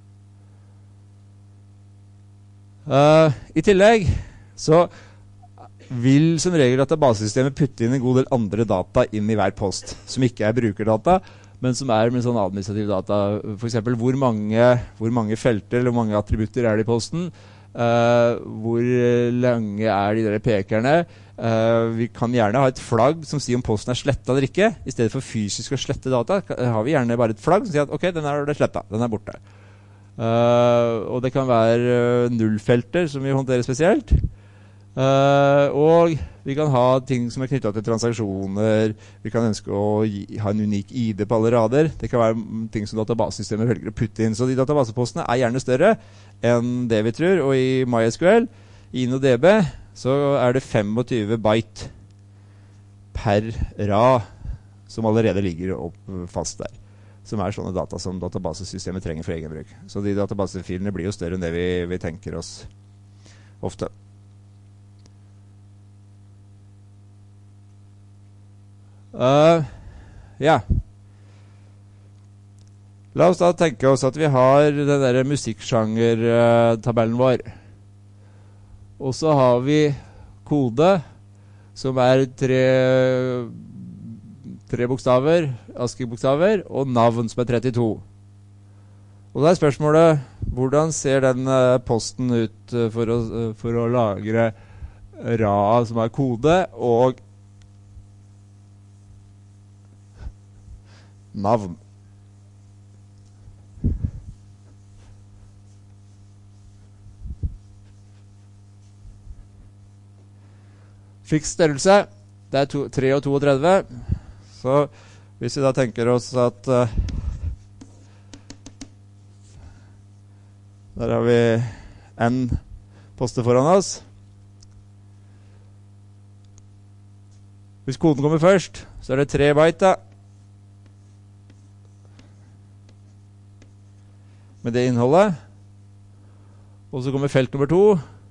I tillegg så vil som regel databasesystemet putte inn en god del andre data inn i hver post, som ikke er brukerdata, men som er med sånn administrativ data. For eksempel, hvor mange felter eller hvor mange attributter er det i posten, hvor lange er de der pekerne. Vi kan gjerne ha et flagg som sier om posten er slettet eller ikke. I stedet for fysisk å slette data, har vi gjerne bare et flagg som sier at ok, den er slettet, den er borte. Og det kan være nullfelter som vi håndterer spesielt. Og vi kan ha ting som er knyttet til transaksjoner. Vi kan ønske å ha en unik ID på alle rader. Det kan være ting som databasesystemet velger å putte inn. Så de databasepostene er gjerne større enn det vi tror. Og i MySQL, i InnoDB, så er det 25 byte per rad som allerede ligger opp fast der, som er sånne data som databasesystemet trenger for egen bruk. Så de databasefilene blir jo større enn det vi tenker oss ofte. Ja. La oss da tenke oss at vi har den der musikksjanger-tabellen vår. Og så har vi kode, som er tre bokstaver, ASCII-bokstaver, og navn som er 32. Og da er spørsmålet, hvordan ser den posten ut for å lagre rad som er kode, og navn. Fiks størrelse, det er 3 og 32. Så hvis vi da tenker oss at der har vi n poster foran oss. Hvis koden kommer først, så er det 3 byte da. Med det innholdet. Og så kommer felt nummer 2.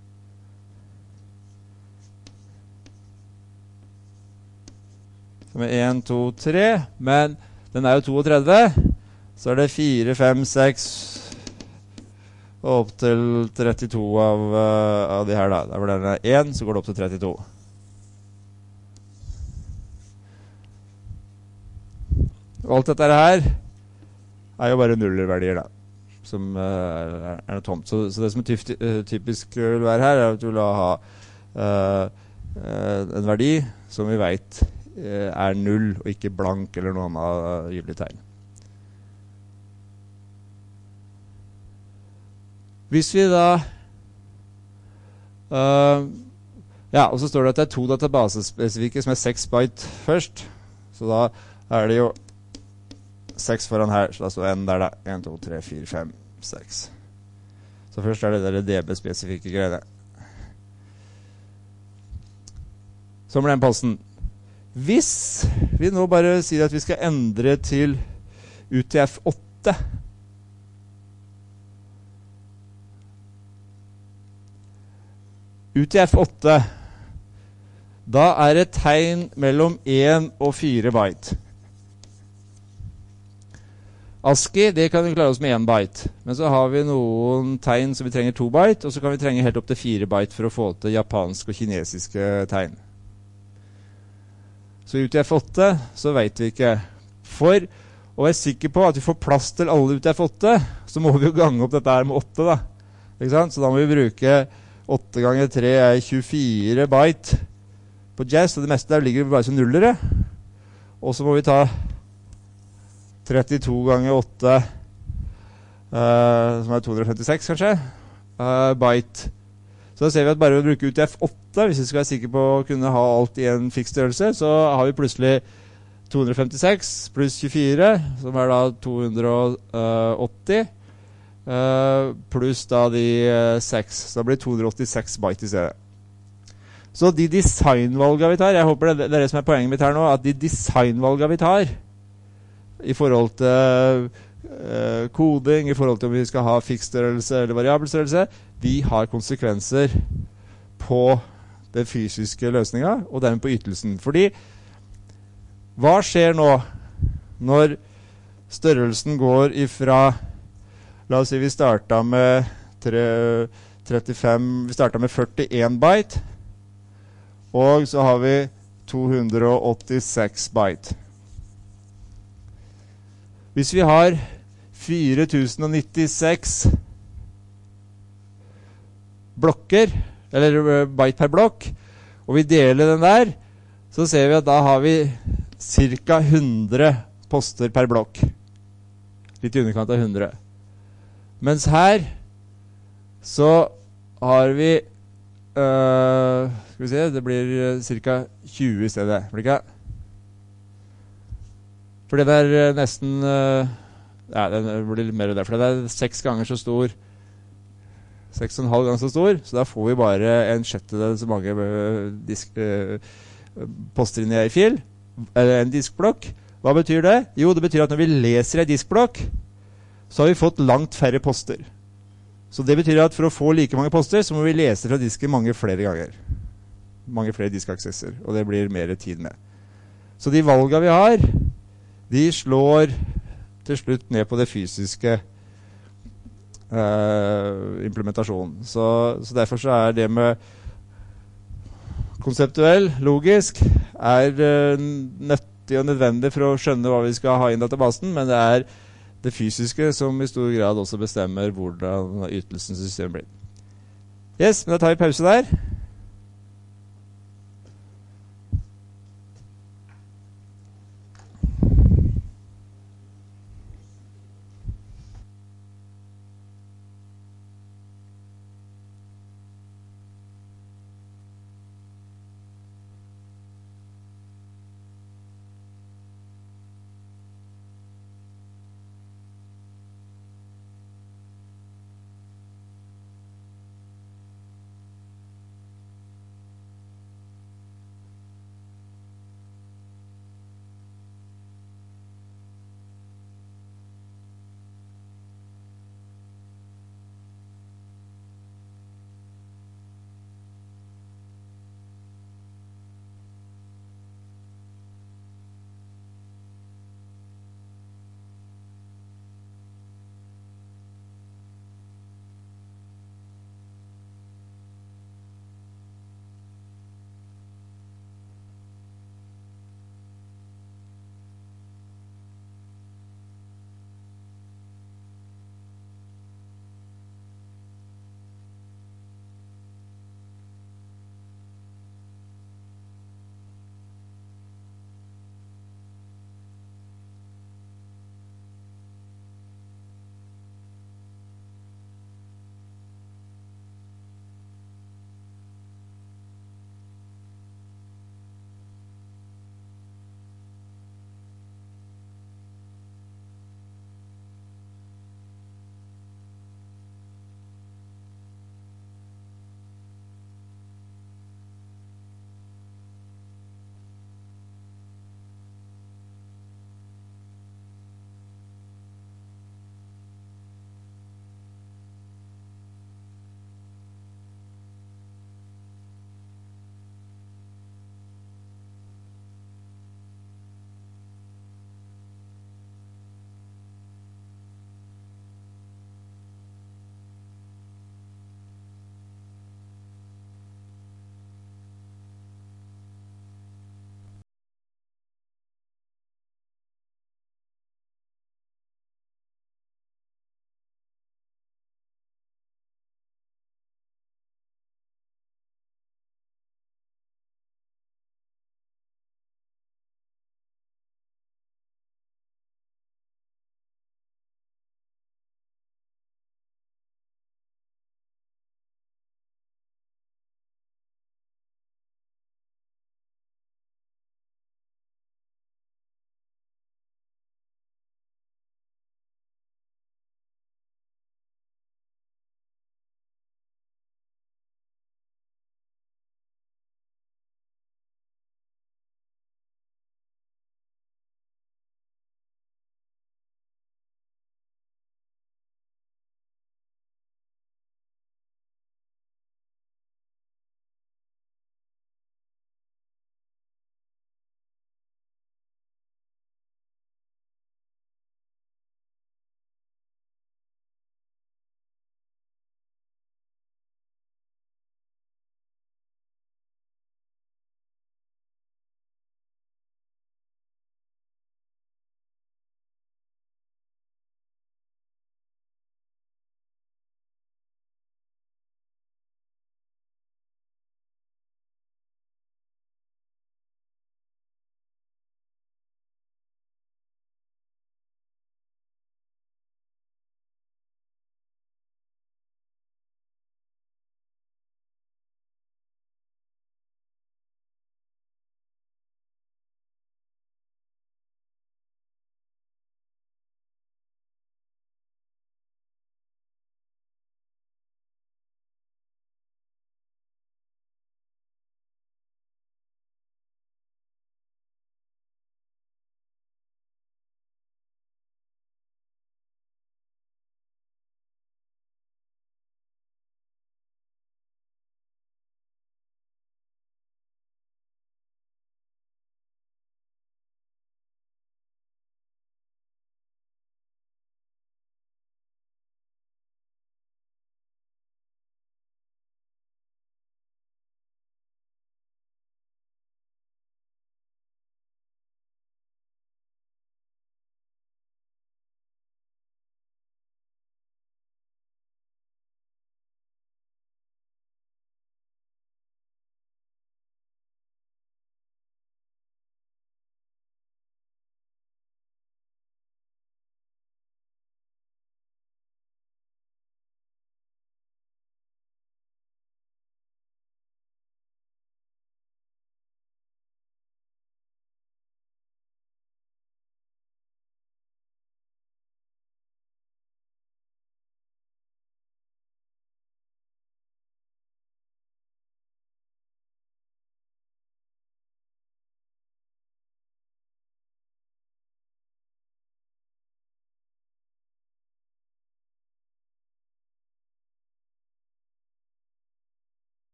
Som er 1, 2, 3. Men den er jo 32. Så er det 4, 5, 6 og opp til 32 av de her da. Der hvor den er 1, så går det opp til 32. Og alt dette her er jo bare nullerverdier da, som er noe tomt. Så det som er typisk vil være her, er at du vil ha en verdi som vi vet er null, og ikke blank eller noe annet gyldig tegn. Hvis vi da ja, og så står det at det er 2 databasespesifikke som er 6 byte først. Så da er det jo 6 foran her, så da står n der da. 1, 2, 3, 4, 5, 6. Så først er det der DB-spesifikke greiene. Så med den posten. Hvis vi nå bare sier at vi skal endre til UTF-8, UTF-8, da er det tegn mellom 1 og 4 byte. ASCII, det kan vi klare oss med 1 byte. Men så har vi noen tegn som vi trenger 2 byte, og så kan vi trenge helt opp til 4 byte for å få til japanske og kinesiske tegn. Så UTF-8, så vet vi ikke. For å være sikker på at vi får plass til alle UTF-8, så må vi jo gange opp dette her med 8 da. Ikke sant? Så da må vi bruke 8 ganger 3 er 24 byte på Jazz, og det meste der ligger bare som nullere. Og så må vi ta 32 ganger 8, som er 256 kanskje, byte. Så da ser vi at bare å bruke UTF-8, hvis vi skal være sikre på å kunne ha alt i en fiks størrelse, så har vi plutselig 256 pluss 24, som er da 280, pluss da de 6. Så da blir det 286 byte i stedet. Så de designvalgene vi tar, jeg håper det er det som er poenget mitt her nå, at de designvalgene vi tar, i forhold til koding, i forhold til om vi skal ha fiksstørrelse eller variabelstørrelse, de har konsekvenser på den fysiske løsningen, og dermed på ytelsen. Fordi, hva skjer nå når størrelsen går ifra, la oss si vi startet med 35, vi startet med 41 byte, og så har vi 286 byte. Hvis vi har 4096 blokker, eller byte per blokk, og vi deler den der, så ser vi at da har vi cirka 100 poster per blokk. Litt i underkant av 100. Mens her så har vi skal vi se, det blir cirka 20 i stedet. Blir det ikke? For det er nesten ja, det blir litt mer av det, for det er 6 ganger så stor, 6,5 ganger så stor, så da får vi bare en sjettedel så mange poster inn i en fil, eller en diskblokk. Hva betyr det? Jo, det betyr at når vi leser en diskblokk, så har vi fått langt færre poster. Så det betyr at for å få like mange poster, så må vi lese fra disken mange flere ganger. Mange flere diskaksesser, og det blir mer tid med. Så de valgene vi har, de slår til slutt ned på det fysiske implementasjonen. Så derfor så er det med konseptuell, logisk, er nyttig og nødvendig for å skjønne hva vi skal ha i databasen, men det er det fysiske som i stor grad også bestemmer hvordan ytelsens system blir. Yes, men da tar vi pause der.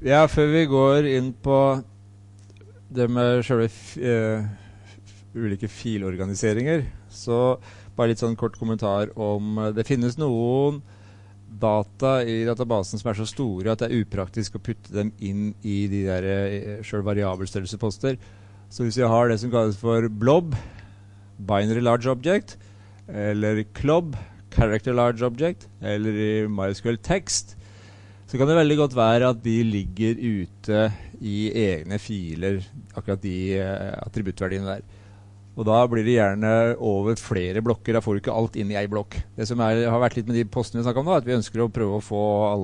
Ja, før vi går inn på det med selve ulike filorganiseringer, så bare litt sånn kort kommentar om det finnes noen data i databasen som så store at det upraktisk å putte dem inn i de der selv variabelstørrelseposter. Så hvis vi har det som kalles for blob, binary large object, eller clob, character large object, eller i MySQL text, så kan det veldig godt være at de ligger ute i egne filer, akkurat de attributtverdiene der. Og da blir det gjerne over flere blokker, da får du ikke alt inn i en blokk. Det som har vært litt med de postene vi snakket om nå, at vi ønsker å prøve å få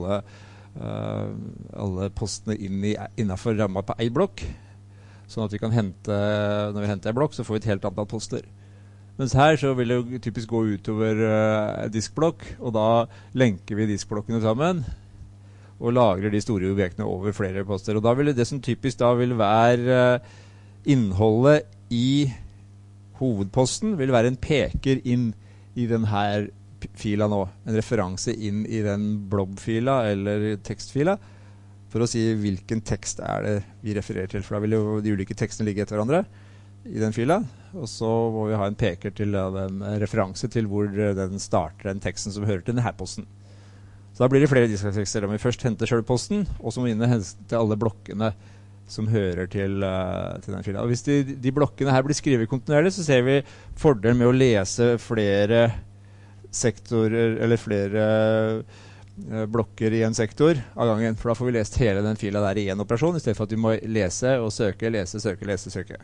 alle postene innenfor rammet på en blokk, sånn at vi kan hente, når vi henter en blokk, så får vi et helt antall poster. Mens her så vil det jo typisk gå utover diskblokk, og da lenker vi diskblokkene sammen, og lagrer de store objektene over flere poster. Og da vil det som typisk da vil være innholdet i hovedposten vil være en peker inn i denne fila nå, en referanse inn i den blob-fila eller tekstfila, for å si hvilken tekst det vi refererer til, for da vil jo de ulike tekstene ligge etter hverandre i den fila, og så må vi ha en peker til en referanse til hvor den starter den teksten som hører til denne posten. Så da blir det flere disktekster, om vi først henter selv posten, og så må vi hente alle blokkene som hører til den fila. Og hvis de blokkene her blir skrevet kontinuerlig, så ser vi fordelen med å lese flere sektorer, eller flere blokker i en sektor av gangen, for da får vi lest hele den fila der i en operasjon, i stedet for at vi må lese og søke, lese, søke, lese, søke.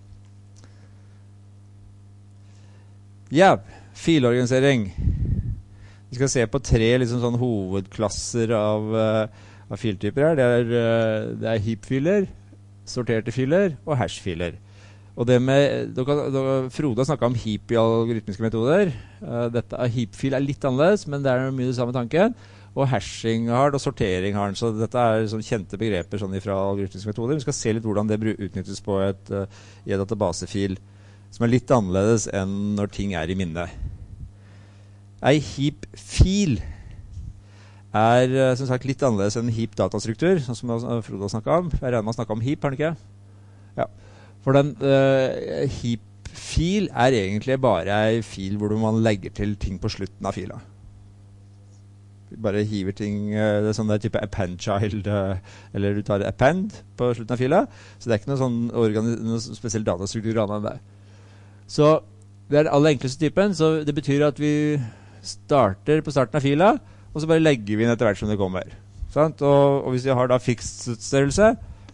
Ja, filorganisering. Vi skal se på 3 liksom sånn hovedklasser av filtyper her. Det er heap-filer, sorterte filer og hash-filer. Og det med, Frode har snakket om heap i algoritmiske metoder. Dette heap-fil litt annerledes, men det mye det samme tanken. Og hashing har det, og sortering har den. Så dette sånn kjente begreper sånn fra algoritmiske metoder. Vi skal se litt hvordan det utnyttes på i en databasefil, som litt annerledes enn når ting i minnet. En heap-fil som sagt litt annerledes enn heap-datastruktur, sånn som Frode har snakket om. Jeg regner med å snakke om heap, har den ikke? Ja. For den heap-fil egentlig bare en fil hvor man legger til ting på slutten av fila. Vi bare hiver ting, det sånn der type append child, eller du tar append på slutten av fila, så det ikke noe sånn noe spesiell datastruktur annet enn det. Så det aller enkleste typen, så det betyr at vi starter på starten av fila, og så bare legger vi inn etter hvert som det kommer. Sant? Og hvis vi har da fiksstørrelse,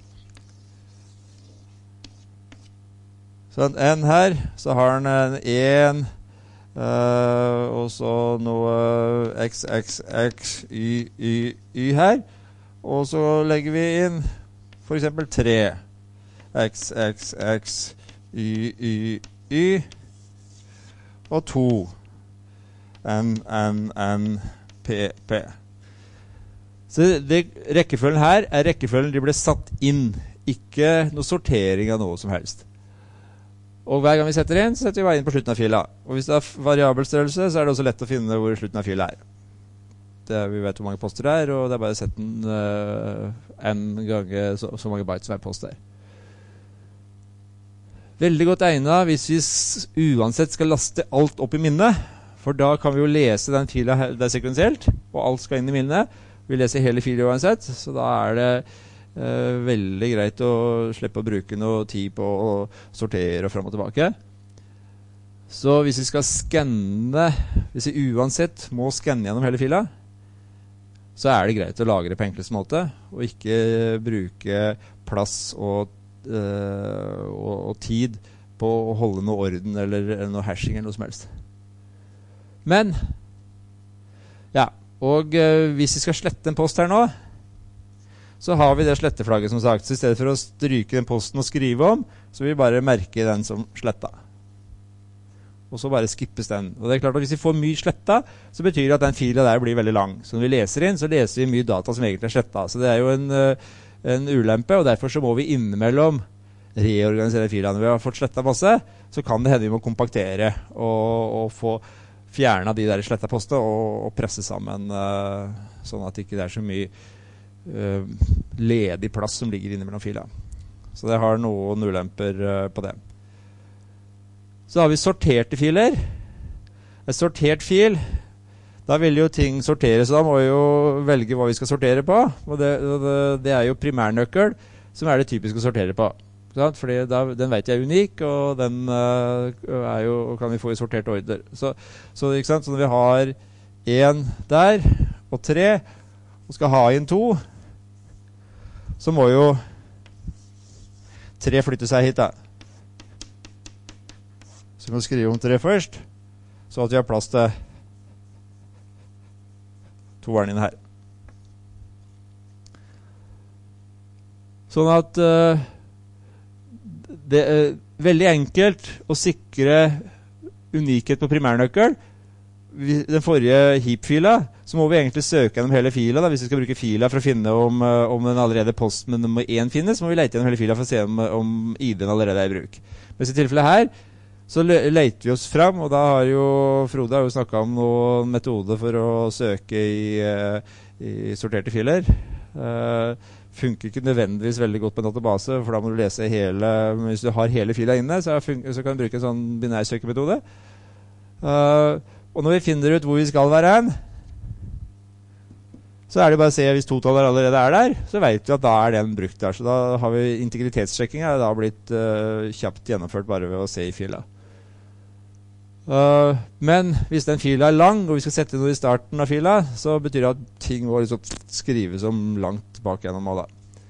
sånn, en her, så har den en, og så noe x, x, x, y her, og så legger vi inn for eksempel 3, x, x, x, y, og 2, n, p. Så rekkefølgen her rekkefølgen de ble satt inn, ikke noe sortering av noe som helst. Og hver gang vi setter inn, så setter vi bare inn på slutten av fila. Og hvis det variabelstørrelse, så det også lett å finne hvor slutten av fila vi vet hvor mange poster det og det bare å sette den n ganger så mange bytes som post der. Veldig godt egnet hvis vi uansett skal laste alt opp i minnet, for da kan vi jo lese den fila der sekvensielt, og alt skal inn i minnet. Vi leser hele fila uansett, så da det veldig greit å slippe å bruke noe tid på å sortere og frem og tilbake. Så hvis vi skal skanne, hvis vi uansett må skanne gjennom hele fila, så det greit å lagre på enkleste måte, og ikke bruke plass og tid på å holde noe orden eller noe hashing eller noe som helst. Men ja, og hvis vi skal slette en post her nå, så har vi det sletteflagget som sagt. Så i stedet for å stryke den posten og skrive om, så vil vi bare merke den som sletta. Og så bare skippes den. Og det klart at hvis vi får mye sletta, så betyr det at den fila der blir veldig lang. Så når vi leser inn, så leser vi mye data som egentlig sletta. Så det jo en ulempe, og derfor så må vi innimellom reorganisere filene. Når vi har fått sletta masse, så kan det hende vi må kompaktere og få fjerne de der sletta postene og presse sammen, sånn at det ikke så mye ledig plass som ligger inne mellom fila. Så det har noen ulemper på det. Så har vi sorterte filer. En sortert fil, da vil jo ting sorteres, så da må vi jo velge hva vi skal sortere på. Og det er jo primærnøkkel som er det typiske å sortere på. Sant? Fordi den vet jeg er unik, og den kan vi få i sortert order. Så ikke sant? Så når vi har 1 der, og 3, og skal ha inn 2, så må jo 3 flytte seg hit da. Så vi kan skrive om 3 først, så at vi har plass til 2-eren inn her. Sånn at det er veldig enkelt å sikre unikhet på primærnøkkel. Den forrige heap-fila, så må vi egentlig søke gjennom hele fila. Da. Hvis vi skal bruke fila for å finne om den allerede post med nummer 1 finnes, så må vi lete gjennom hele fila for å se om ID-en allerede er i bruk. Men i tilfellet her, så leter vi oss fram, og da har jo Frode har jo snakket om noen metoder for å søke i sorterte filer. Funker ikke nødvendigvis veldig godt på en database, for da må du lese hvis du har hele fila inne, så kan du bruke en sånn binær søkemetode. Og når vi finner ut hvor vi skal være hen, så er det bare å se hvis totaller allerede er der, så vet vi at da er den brukt der. Så da har vi integritetssjekking, da har blitt kjapt gjennomført bare ved å se i fila. Men hvis den fila er lang, og vi skal sette noe i starten av fila, så betyr det at ting må liksom skrives om langt bak gjennom da.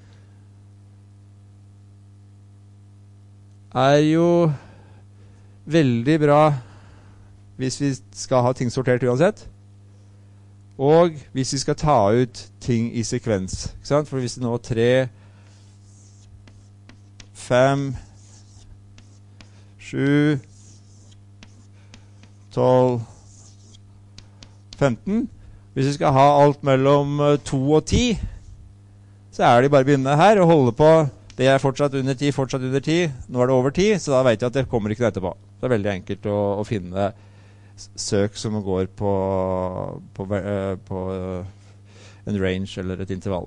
Er jo veldig bra hvis vi skal ha ting sortert uansett, og hvis vi skal ta ut ting i sekvens, ikke sant? For hvis det nå er 3, 5, 7, 12, 15. Hvis vi skal ha alt mellom 2 og 10, så er det bare å begynne her og holde på. Det er fortsatt under 10, fortsatt under 10. Nå er det over 10, så da vet jeg at det kommer ikke etterpå. Det er veldig enkelt å finne søk som går på en range eller et intervall.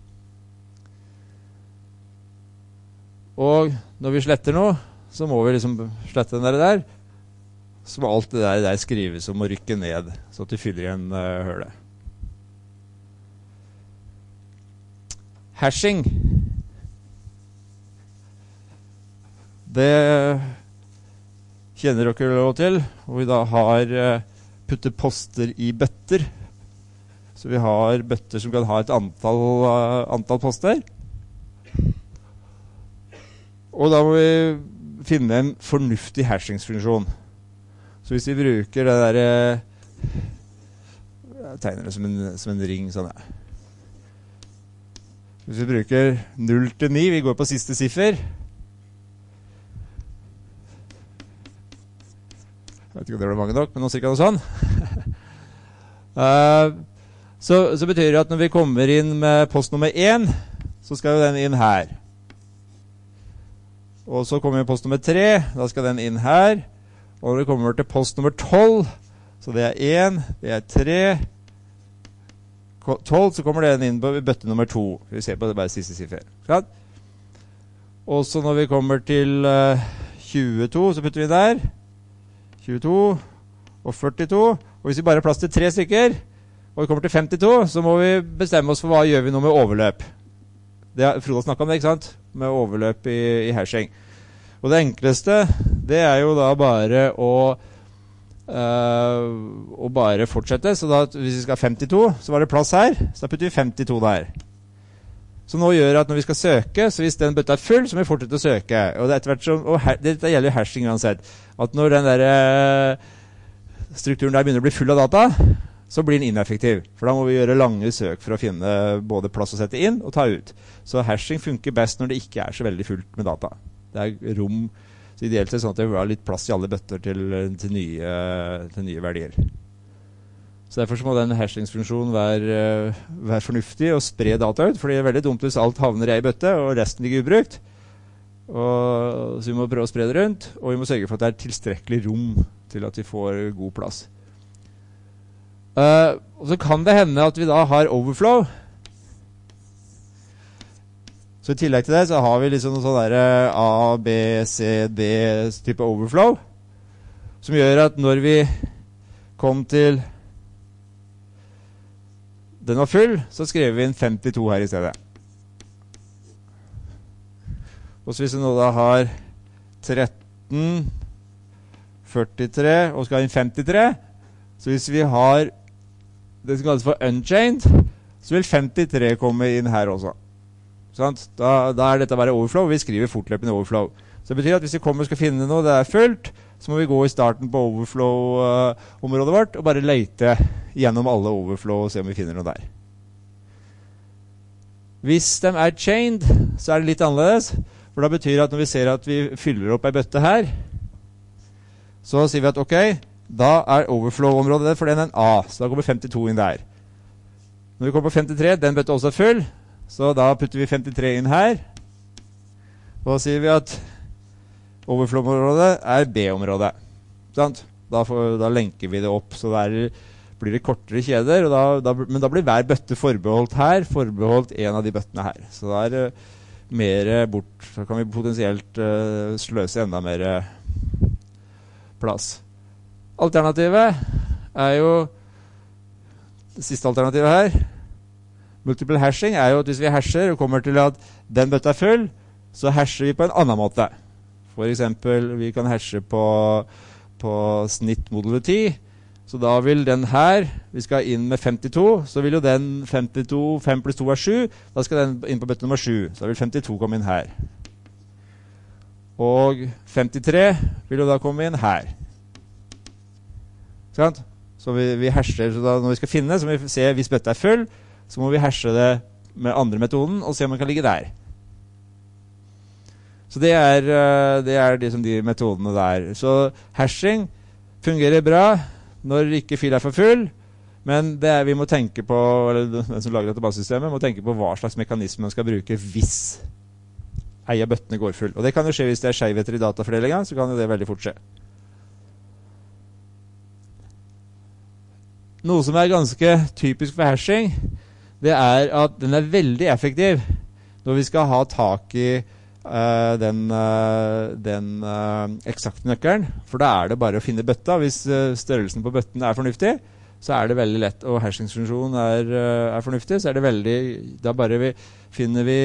Og når vi sletter noe, så må vi liksom slette den der, så må alt det der skrives om å rykke ned, så at du fyller igjen hølet. Hashing. Det kjenner dere lov til, og vi da har puttet poster i bøtter. Så vi har bøtter som kan ha et antall poster. Og da må vi finne en fornuftig hashingsfunksjon. Så hvis vi bruker det der, jeg tegner det som en ring sånn her. Hvis vi bruker 0 til 9, vi går på siste siffer. Jeg vet ikke om det ble mange nok, men nå cirka noe sånn. Så betyr det at når vi kommer inn med post nummer 1, så skal jo den inn her. Og så kommer vi post nummer 3, da skal den inn her. Og når vi kommer til post nummer 12, så det er 1, det er 3, 12, så kommer den inn på bøtte nummer 2. Vi ser på det bare siste siffer. Og så når vi kommer til 22, så putter vi der. 22 og 42. Og hvis vi bare har plass til 3 stykker, og vi kommer til 52, så må vi bestemme oss for hva gjør vi nå med overløp. Frode snakket om det, ikke sant? Med overløp i hashing. Og det enkleste, det er jo da bare å bare fortsette. Så da, hvis vi skal ha 52, så var det plass her, så da putter vi 52 der. Så nå gjør det at når vi skal søke, så hvis den bøtta er full, så må vi fortsette å søke. Og dette gjelder jo hashing uansett. At når den der strukturen der begynner å bli full av data, så blir den ineffektiv. For da må vi gjøre lange søk for å finne både plass å sette inn og ta ut. Så hashing funker best når det ikke er så veldig fullt med data. Det er rom, så ideelt sett sånn at det vil ha litt plass i alle bøtter til nye verdier. Så derfor så må den hashingsfunksjonen være fornuftig og spre data ut, for det er veldig dumt hvis alt havner i en bøtte og resten ligger ubrukt. Så vi må prøve å spre det rundt, og vi må sørge for at det er tilstrekkelig rom til at vi får god plass. Og så kan det hende at vi da har overflow. Så i tillegg til det så har vi liksom noe sånn der A, B, C, D type overflow, som gjør at når vi kom til den var full, så skrev vi inn 52 her i stedet. Og så hvis vi nå da har 13, 43, og skal ha inn 53, så hvis vi har det som kalles for unchained, så vil 53 komme inn her også. Da er dette bare overflow, og vi skriver fortløpende overflow. Så det betyr at hvis vi kommer og skal finne noe det er fullt, så må vi gå i starten på overflow-området vårt, og bare lete gjennom alle overflow og se om vi finner noe der. Hvis de er chained, så er det litt annerledes, for da betyr det at når vi ser at vi fyller opp en bøtte her, så sier vi at ok, da er overflow-området for den en A, så da kommer 52 inn der. Når vi kommer på 53, den bøtta også er full, så da putter vi 53 inn her, og da sier vi at overflow-området er B-området. Da lenker vi det opp, så blir det kortere kjeder, men da blir hver bøtte forbeholdt her, forbeholdt en av de bøttene her. Så da er det mer bort, så kan vi potensielt sløse enda mer plass. Alternativet er jo det siste alternativet her. Multiple hashing er jo at hvis vi hasher og kommer til at den bøtta er full, så hasher vi på en annen måte. For eksempel, vi kan hashe på snitt modulo 10, så da vil den her, vi skal inn med 52, så vil jo den 52, 5 pluss 2 er 7, da skal den inn på bøtte nummer 7, så da vil 52 komme inn her. Og 53 vil jo da komme inn her. Så vi hasher, så da når vi skal finne, så må vi se hvis bøtta er full, så må vi hashe det med andre metoden og se om man kan ligge der. Så det er liksom de metodene der. Så hashing fungerer bra når ikke fil er for full, men vi må tenke på, eller den som lager databasesystemet, må tenke på hva slags mekanisme man skal bruke hvis ei av bøttene går full. Og det kan jo skje hvis det er skjevheter i datafordelingen, så kan jo det veldig fort skje. Noe som er ganske typisk for hashing, det er at den er veldig effektiv når vi skal ha tak i den eksakte nøkkelen, for da er det bare å finne bøtta. Hvis størrelsen på bøtten er fornuftig, så er det veldig lett, og hashingsfunksjonen er fornuftig, så er det veldig, da bare finner vi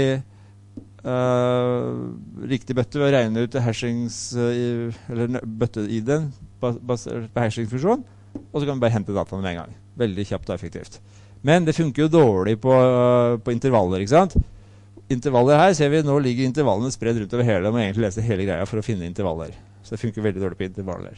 riktig bøtte ved å regne ut eller bøtte-ID-en basert på hashingsfunksjon, og så kan vi bare hente dataene med en gang. Veldig kjapt og effektivt. Men det funker jo dårlig på intervaller, ikke sant? Intervaller her ser vi, nå ligger intervallene spredd rundt over hele, og må egentlig lese hele greia for å finne intervaller. Så det funker veldig dårlig på intervaller.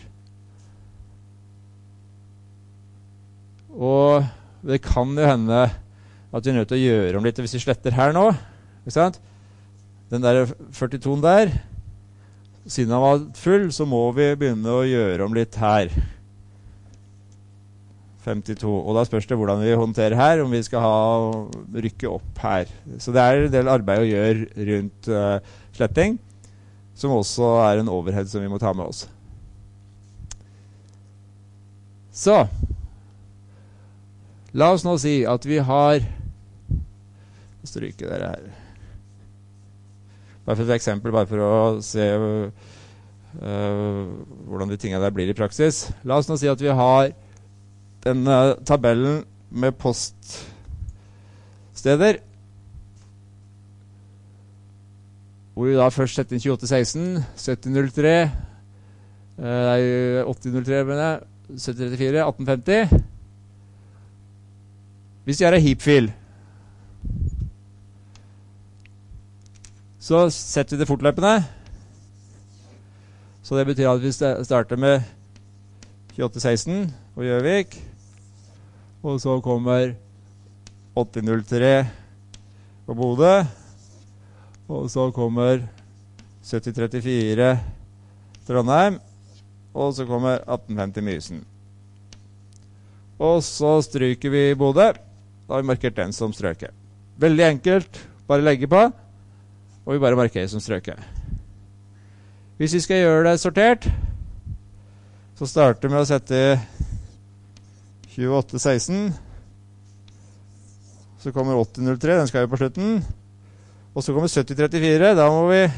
Og det kan jo hende at vi er nødt til å gjøre om litt hvis vi sletter her nå, ikke sant? Den der 42 der, siden den var full, så må vi begynne å gjøre om litt her. 52, og da spørs det hvordan vi håndterer her, om vi skal rykke opp her. Så det er en del arbeid å gjøre rundt sletting, som også er en overhead som vi må ta med oss. Så, la oss nå si at vi har, stryke dere her, bare for et eksempel, bare for å se hvordan de tingene der blir i praksis. La oss nå si at vi har denne tabellen med poststeder, hvor vi da først setter inn 2816, 7003, 8003, 7034, 1850. Hvis vi har en heap-fil, så setter vi det fortløpende. Så det betyr at vi starter med 2816 og Gjøvik, og så kommer 8003 på Bodø, og så kommer 7034 Trondheim, og så kommer 1850 Mysen. Og så stryker vi Bodø. Da har vi markert den som strøket. Veldig enkelt, bare legge på, og vi bare markerer som strøket. Hvis vi skal gjøre det sortert, så starter vi med å sette 2816, så kommer 8003, den skal jo på slutten, Og så kommer 7034. Da må vi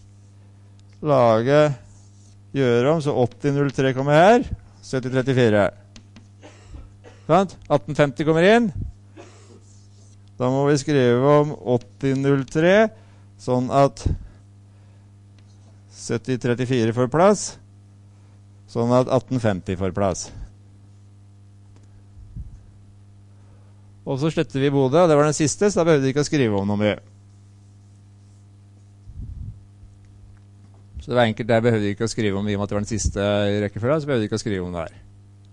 gjøre om, så 8003 kommer her. 7034. Sant? 1850 kommer inn. Da må vi skrive om 8003, sånn at 7034 får plass, sånn at 1850 får plass. Og så sletter vi Bodø, og det var den siste, så da behøvde vi ikke å skrive om noe mye. Så det var enkelt, der behøvde vi ikke å skrive om, i og med at det var den siste i rekkefølgen, så behøvde vi ikke å skrive om det her.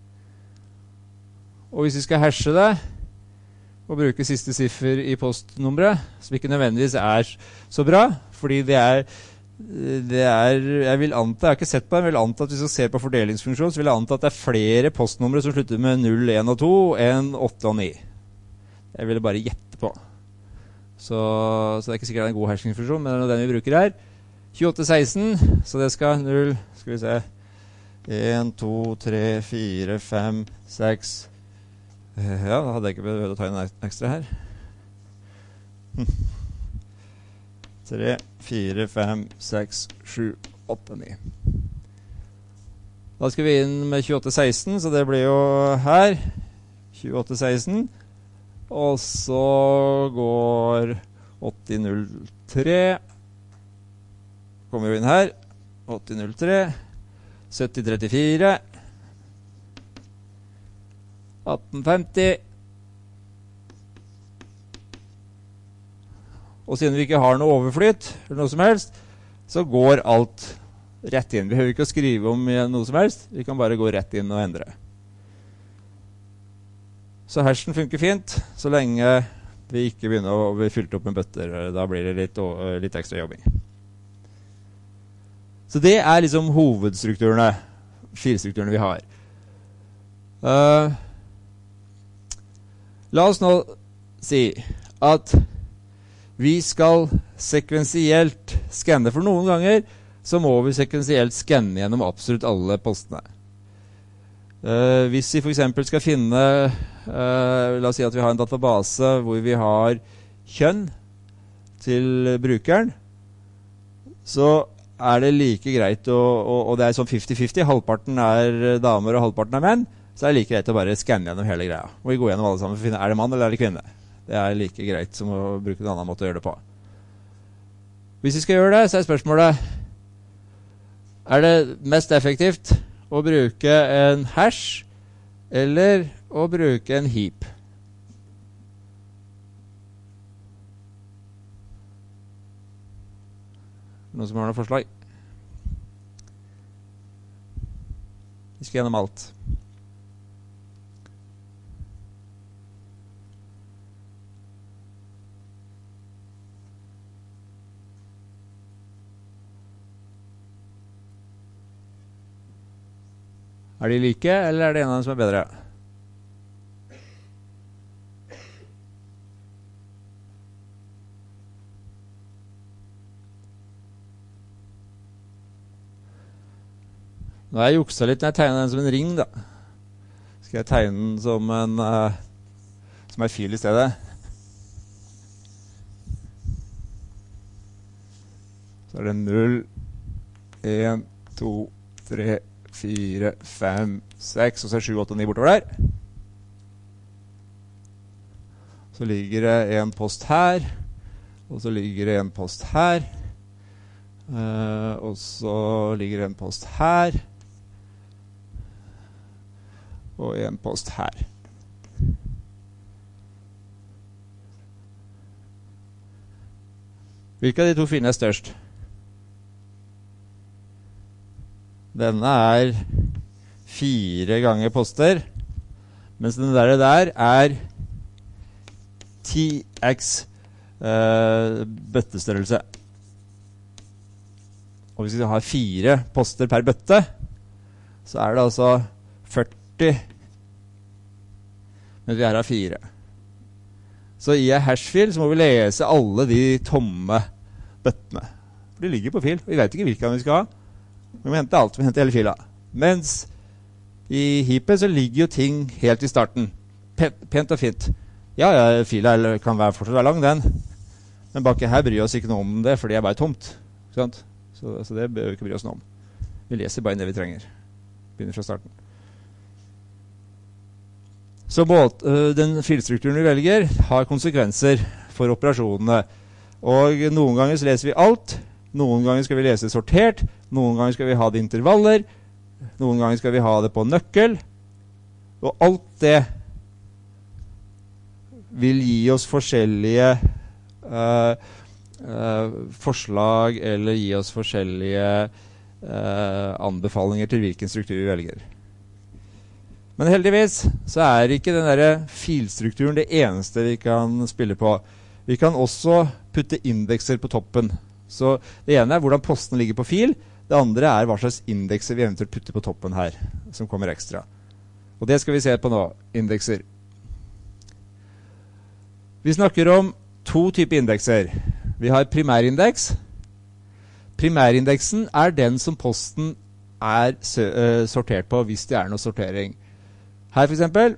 Og hvis vi skal hashe det, og bruke siste siffer i postnummeret, som ikke nødvendigvis er så bra, fordi jeg vil anta, jeg har ikke sett på det, jeg vil anta at hvis vi ser på fordelingsfunksjon, så vil jeg anta at det er flere postnumre som slutter med 0, 1 og 2 enn 8 og 9. Jeg ville bare gjette på. Så det er ikke sikkert det er en god hashingsfunksjon, men det er den vi bruker her. 2816, så det skal 0, skal vi se, 1, 2, 3, 4, 5, 6, ja, da hadde jeg ikke behøvd å ta en ekstra her. 3, 4, 5, 6, 7, 8, 9. Da skal vi inn med 2816, så det blir jo her. 2816. Og så går 8003. Kommer vi inn her. 8003. 7034. 1850. Og siden vi ikke har noe overflytt, eller noe som helst, så går alt rett inn. Vi behøver ikke å skrive om noe som helst. Vi kan bare gå rett inn og endre. Så hashen funker fint, så lenge vi ikke begynner å bli fylt opp med bøtter. Da blir det litt ekstra jobbing. Så det er liksom hovedstrukturene, filstrukturene vi har. La oss nå si at vi skal sekvensielt skanne, for noen ganger så må vi sekvensielt skanne gjennom absolutt alle postene. Hvis vi for eksempel skal finne, la oss si at vi har en database hvor vi har kjønn til brukeren, så er det like greit, og det er sånn 50-50, halvparten er damer og halvparten er menn, så er det like greit å bare skanne gjennom hele greia. Og vi går gjennom alle sammen for å finne, er det mann eller er det kvinne? Det er like greit som å bruke en annen måte å gjøre det på. Hvis vi skal gjøre det, så er spørsmålet, er det mest effektivt å bruke en hash eller å bruke en heap? Noen som har noen forslag? Vi skal gjennom alt. Er de like, eller er det en av dem som er bedre? Nå har jeg jukset litt når jeg tegner den som en ring, da. Skal jeg tegne den som en fil i stedet? Så er det 0, 1, 2, 3, 4, 5, 6, og så er 7, 8, 9 bortover der. Så ligger det en post her, og så ligger det en post her, og så ligger det en post her, og en post her. Hvilke av de to filene er størst? Denne er 4 ganger poster, mens den der er 10x bøttestørrelse. Og hvis vi har 4 poster per bøtte, så er det altså 40, men vi har 4. Så i en hashfil så må vi lese alle de tomme bøttene. For de ligger på fil, og vi vet ikke hvilke vi skal ha. Vi må hente alt, vi henter hele fila. Mens i heapet så ligger jo ting helt i starten. Pent og fint. Ja, fila kan fortsatt være lang, den. Men bak her bryr oss ikke noe om det, for det er bare tomt. Ikke sant? Så det bør vi ikke bry oss noe om. Vi leser bare det vi trenger. Begynner fra starten. Så den filstrukturen vi velger har konsekvenser for operasjonene. Og noen ganger så leser vi alt. Noen ganger skal vi lese sortert. Noen ganger skal vi ha det intervaller. Noen ganger skal vi ha det på nøkkel. Og alt det vil gi oss forskjellige forslag eller gi oss forskjellige anbefalinger til hvilken struktur vi velger. Men heldigvis så er ikke den der filstrukturen det eneste vi kan spille på. Vi kan også putte indekser på toppen. Så det ene er hvordan posten ligger på fil. Det andre er hva slags indekser vi eventuelt putter på toppen her, som kommer ekstra. Og det skal vi se på nå, indekser. Vi snakker om 2 typer indekser. Vi har primærindeks. Primærindeksen er den som posten er sortert på hvis det er noe sortering. Her for eksempel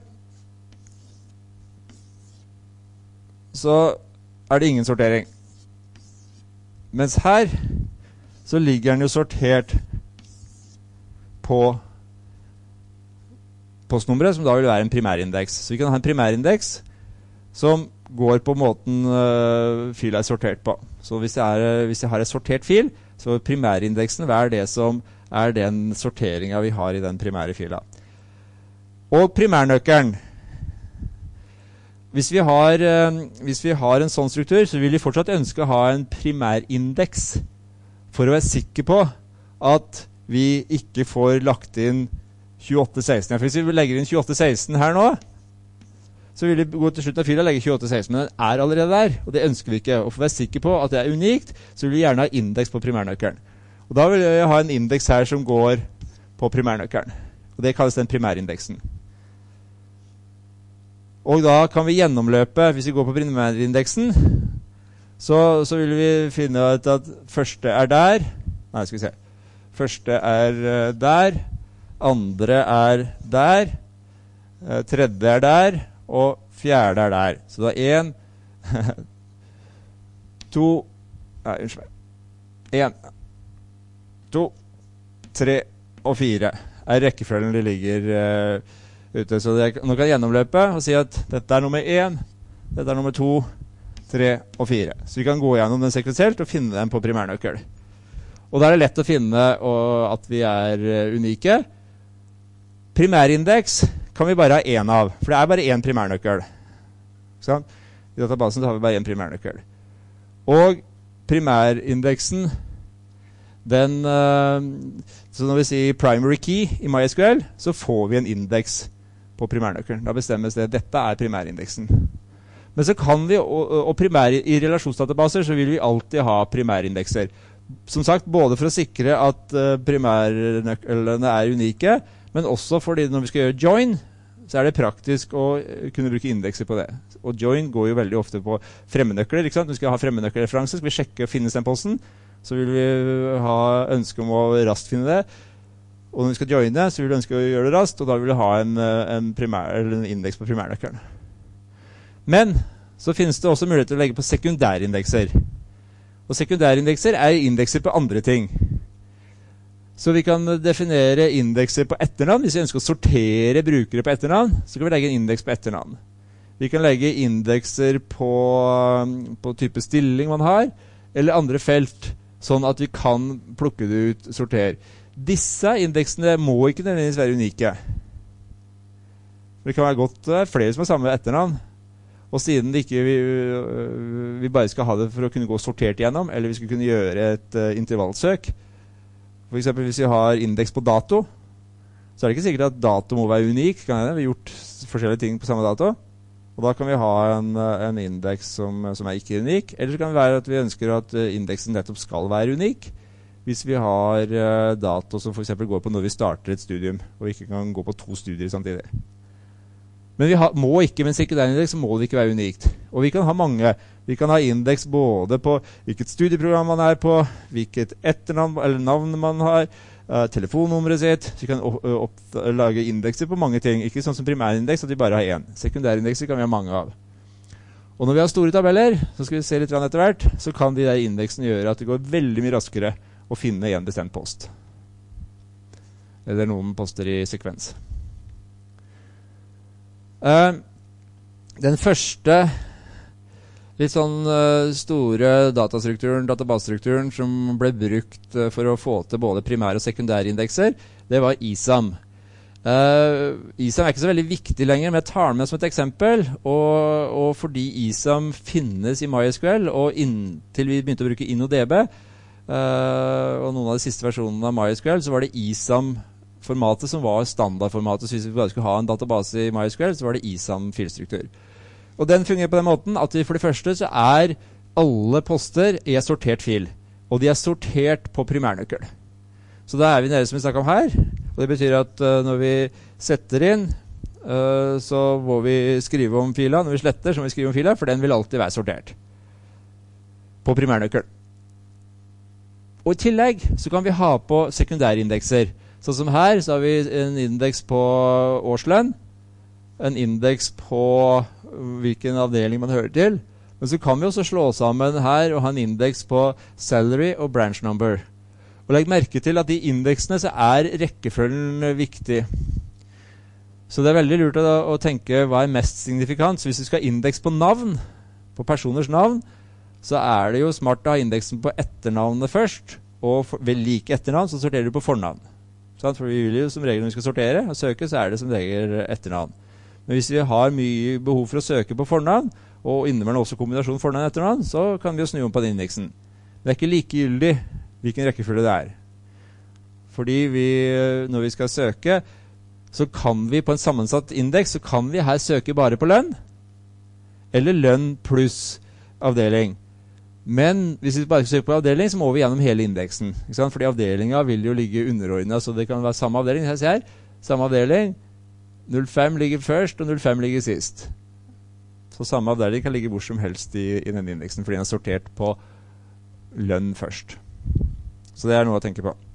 så er det ingen sortering. Mens her så ligger den jo sortert på postnummeret, som da vil være en primærindeks. Så vi kan ha en primærindeks som går på måten fil er sortert på. Så hvis jeg har et sortert fil, så primærindeksen være det som er den sorteringen vi har i den primære fila. Og primærnøkkelen. Hvis vi har en sånn struktur, så vil vi fortsatt ønske å ha en primærindeks for å være sikker på at vi ikke får lagt inn 2816. For hvis vi legger inn 2816 her nå, så vil vi gå til slutten av fila og legge 2816, men den er allerede der, og det ønsker vi ikke. Og for å være sikker på at det er unikt, så vil vi gjerne ha indeks på primærnøkkelen. Og da vil jeg ha en indeks her som går på primærnøkkelen. Og det kalles den primærindeksen. Og da kan vi gjennomløpe, hvis vi går på primærindeksen, så vil vi finne ut at første er der. Nei, skal vi se. Første er der. Andre er der. Tredje er der. Og fjerde er der. Så det er 1, 2, nei, unnskyld meg. 1, 2, 3 og 4 er rekkefølgen det ligger ute. Så nå kan jeg gjennomløpe og si at dette er nummer 1, dette er nummer 2, 3 og 4. Så vi kan gå gjennom den sekvensielt og finne den på primærnøkkel. Og da er det lett å finne at vi er unike. Primærindeks kan vi bare ha en av, for det er bare en primærnøkkel. Sånn? I databasen så har vi bare en primærnøkkel. Og primærindeksen, så når vi sier primary key i MySQL, så får vi en indeks på primærnøkkelen. Da bestemmes det. Dette er primærindeksen. Men så kan vi, i relasjonsdatabaser, så vil vi alltid ha primærindekser. Som sagt, både for å sikre at primærnøklene er unike, men også fordi når vi skal gjøre join, så er det praktisk å kunne bruke indekser på det. Og join går jo veldig ofte på fremmednøkler, ikke sant? Når vi skal ha fremmednøkkelreferanse, skal vi sjekke og finne den posten, så vil vi ha ønske om å raskt finne det. Og når vi skal joine, så vil vi ønske å gjøre det raskt, og da vil vi ha en indeks på primærnøkkelen. Men så finnes det også mulighet til å legge på sekundærindekser. Og sekundærindekser er indekser på andre ting. Så vi kan definere indekser på etternavn. Hvis vi ønsker å sortere brukere på etternavn, så kan vi legge en indeks på etternavn. Vi kan legge indekser på type stilling man har, eller andre felt, sånn at vi kan plukke det ut, sortere. Disse indeksene må ikke nødvendigvis være unike. Det kan være godt flere som har samme etternavn. Og siden vi bare skal ha det for å kunne gå sortert igjennom, eller vi skal kunne gjøre et intervallsøk. For eksempel hvis vi har indeks på dato, så er det ikke sikkert at dato må være unik. Vi har gjort forskjellige ting på samme dato. Og da kan vi ha en indeks som er ikke unik. Eller så kan det være at vi ønsker at indeksen nettopp skal være unik. Hvis vi har dato som for eksempel går på når vi starter et studium, og ikke kan gå på 2 studier samtidig. Men må ikke med en sekundærindeks, så må det ikke være unikt. Og vi kan ha mange. Vi kan ha indeks både på hvilket studieprogram man er på, hvilket etternavn eller navn man har, telefonnummeret sitt. Så vi kan lage indekser på mange ting. Ikke sånn som primærindeks, at vi bare har en. Sekundærindekser kan vi ha mange av. Og når vi har store tabeller, så skal vi se litt etter hvert, så kan de der indeksene gjøre at det går veldig mye raskere å finne en bestemt post. Eller noen poster i sekvens. Den første litt sånn store databasestrukturen som ble brukt for å få til både primære og sekundære indekser, det var ISAM. ISAM ikke så veldig viktig lenger, men jeg tar den med som et eksempel, og fordi ISAM finnes i MySQL, og inntil vi begynte å bruke InnoDB, og noen av de siste versjonene av MySQL, så var det ISAM-formatet som var standardformatet, så hvis vi bare skulle ha en database i MySQL, så var det ISAM-filstruktur. Og den fungerer på den måten at for det første så alle poster i sortert fil, og de sortert på primærnøkkel. Så da vi nede som vi snakket om her, og det betyr at når vi setter inn, så må vi skrive om fila. Når vi sletter, så må vi skrive om fila, for den vil alltid være sortert på primærnøkkel. Og i tillegg så kan vi ha på sekundærindekser. Sånn som her, så har vi en indeks på årslønn, en indeks på hvilken avdeling man hører til. Men så kan vi også slå sammen her og ha en indeks på salary og branch number. Og legg merke til at de indeksene så rekkefølgen viktig. Så det veldig lurt å tenke hva mest signifikant. Så hvis du skal ha indeks på navn, på personers navn, så det jo smart å ha indeksen på etternavnet først, og ved like etternavn så sorterer du på fornavn. For vi vil jo som regel når vi skal sortere og søke, så det som regel etternavn. Men hvis vi har mye behov for å søke på fornavn, og innimellom også kombinasjon fornavn og etternavn, så kan vi jo snu om på den indeksen. Det ikke likegyldig hvilken rekkefølge det Fordi når vi skal søke, så kan vi på en sammensatt indeks, så kan vi her søke bare på lønn, eller lønn pluss avdeling. Men hvis vi bare søker på avdeling, så må vi gjennom hele indeksen. Ikke sant? Fordi avdelingen vil jo ligge underordnet, så det kan være samme avdeling. Her ser jeg, samme avdeling. 05 ligger først, og 05 ligger sist. Så samme avdeling kan ligge hvor som helst i denne indeksen, fordi den sortert på lønn først. Så det noe å tenke på.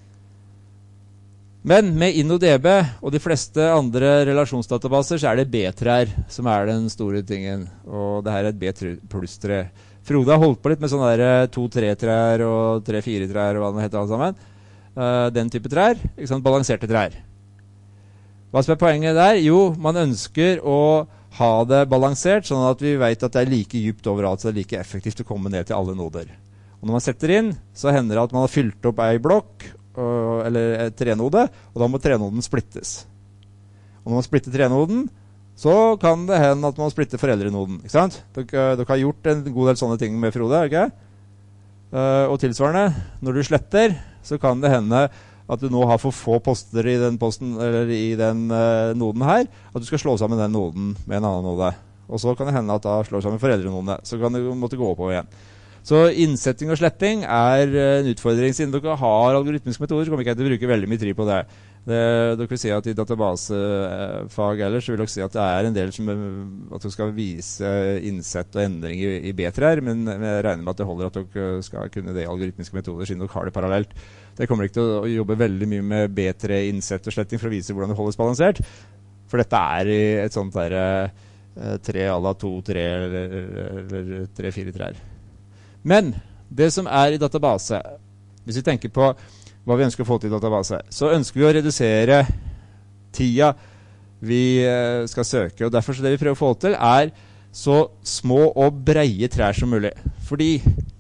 Men med InnoDB og de fleste andre relasjonsdatabaser, så det B-trær som den store tingen. Og det her et B+-tre. Frode har holdt på litt med sånne der 2-3-trær og 3-4-trær og hva det heter alle sammen. Den type trær, ikke sant? Balanserte trær. Hva som poenget der? Jo, man ønsker å ha det balansert, sånn at vi vet at det like dypt overalt, så det like effektivt å komme ned til alle noder. Og når man setter inn, så hender det at man har fylt opp en blokk, eller et trenode, og da må trenoden splittes. Og når man splitter trenoden, så kan det hende at man splitter foreldrenoden, ikke sant? Dere har gjort en god del sånne ting med Frode, ikke? Og tilsvarende, når du sletter, så kan det hende at du nå har for få poster i den posten, eller i den noden her, at du skal slå sammen den noden med en annen node. Og så kan det hende at da slår sammen foreldrenodene, så kan du måtte gå på igjen. Så innsetting og sletting en utfordring. Siden dere har algoritmiske metoder, så kommer ikke til å bruke veldig mye tid på det. Dere vil si at i databasefag ellers, så vil dere si at det en del som at dere skal vise innsett og endring i B-trær, men jeg regner med at det holder at dere skal kunne det i algoritmiske metoder, siden dere har det parallelt. Det kommer ikke til å jobbe veldig mye med B3, innsett og sletting for å vise hvordan det holdes balansert. For dette i et sånt der 3 à la 2-3 eller 3-4 trær. Men det som i database, hvis vi tenker på hva vi ønsker å få til i database, så ønsker vi å redusere tida vi skal søke. Og derfor så det vi prøver å få til så små og breie trær som mulig. Fordi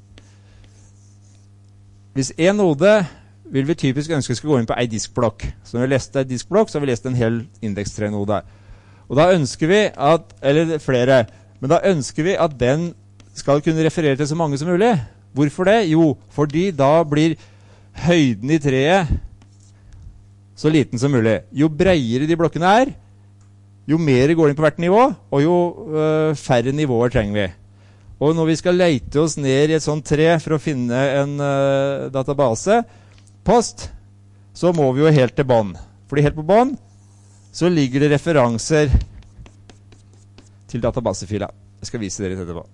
hvis en node vil vi typisk ønske skal gå inn på en diskblokk. Så når vi leste en diskblokk, så har vi lest en hel indekstrenode. Og da ønsker vi eller flere, men da ønsker vi at den skal kunne referere til så mange som mulig. Hvorfor det? Jo, fordi da blir høyden i treet så liten som mulig. Jo breiere de blokkene jo mer går inn på hvert nivå, og jo færre nivåer trenger vi. Og når vi skal lete oss ned i et sånt tre for å finne en database, post, så må vi jo helt til bånd. Fordi helt på bånd så ligger det referanser til databasefila. Jeg skal vise dere etterpå.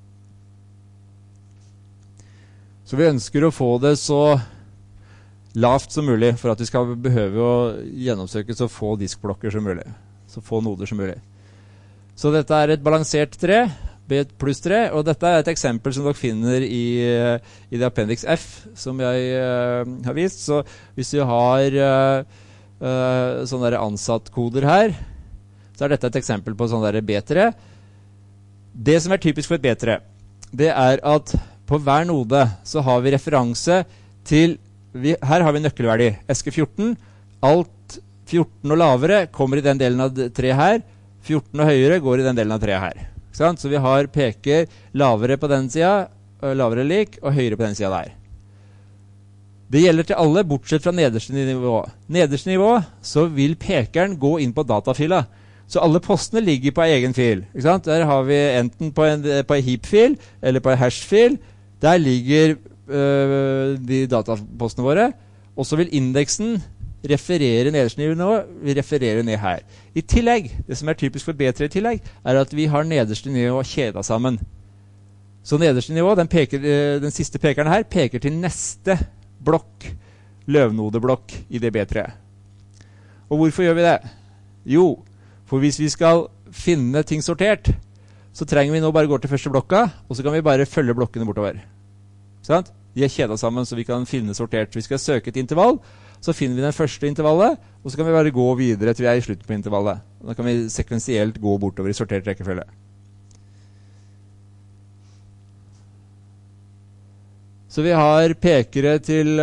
Så vi ønsker å få det så lavt som mulig for at vi skal behøve å gjennomsøke så få diskblokker som mulig. Så få noder som mulig. Så dette et balansert tre. bit pluss 3, og dette er et eksempel som dere finner i det Appendix F som jeg har vist. Så hvis du har sånne der ansattkoder her, så er dette et eksempel på sånn der B3. Det som er typisk for et B3, det er at på hver node så har vi referanse til, her har vi nøkkelverdi, SK14, alt 14 og lavere kommer i den delen av 3 her, 14 og høyere går i den delen av 3 her. Så vi har peker lavere på den siden, lavere lik, og høyere på den siden der. Det gjelder til alle, bortsett fra nederste nivå. Nederste nivå, så vil pekeren gå inn på datafila. Så alle postene ligger på en egen fil. Ikke sant? Der har vi enten på en heap-fil, eller på en hash-fil. Der ligger de datapostene våre, og så vil indeksen referere nederste nivå, vi refererer ned her. I tillegg, det som er typisk for B3 i tillegg, er at vi har nederste nivå kjedet sammen. Så nederste nivå, den siste pekeren her, peker til neste blokk, løvnodeblokk i det B3. Og hvorfor gjør vi det? Jo, for hvis vi skal finne ting sortert, så trenger vi nå bare gå til første blokka, og så kan vi bare følge blokkene bortover. Sant? De er kjedet sammen, så vi kan finne sortert. Vi skal søke et intervall, så finner vi den første intervallet, og så kan vi bare gå videre til vi er i slutten på intervallet. Da kan vi sekvensielt gå bortover i sortert rekkefølge. Så vi har pekere til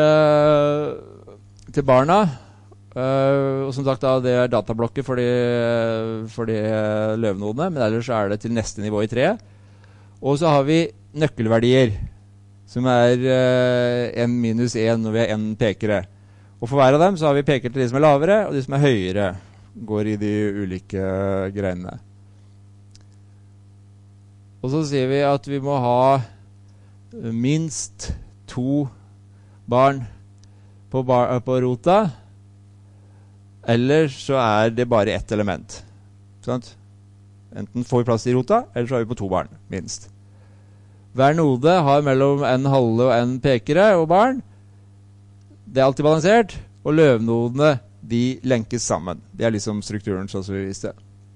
barna, og som sagt da, det er datablokker for de løvnodene, men ellers er det til neste nivå i treet. Og så har vi nøkkelverdier, som er n minus 1 når vi har n pekere. Og for hver av dem så har vi peker til de som er lavere, og de som er høyere går i de ulike greinene. Og så sier vi at vi må ha minst 2 barn på rota, eller så er det bare ett element. Sant? Enten får vi plass i rota, eller så har vi på 2 barn, minst. Hver node har mellom en halve og en pekere og barn. Det er alltid balansert, og løvnodene, de lenkes sammen. Det er liksom strukturen, sånn som vi viste.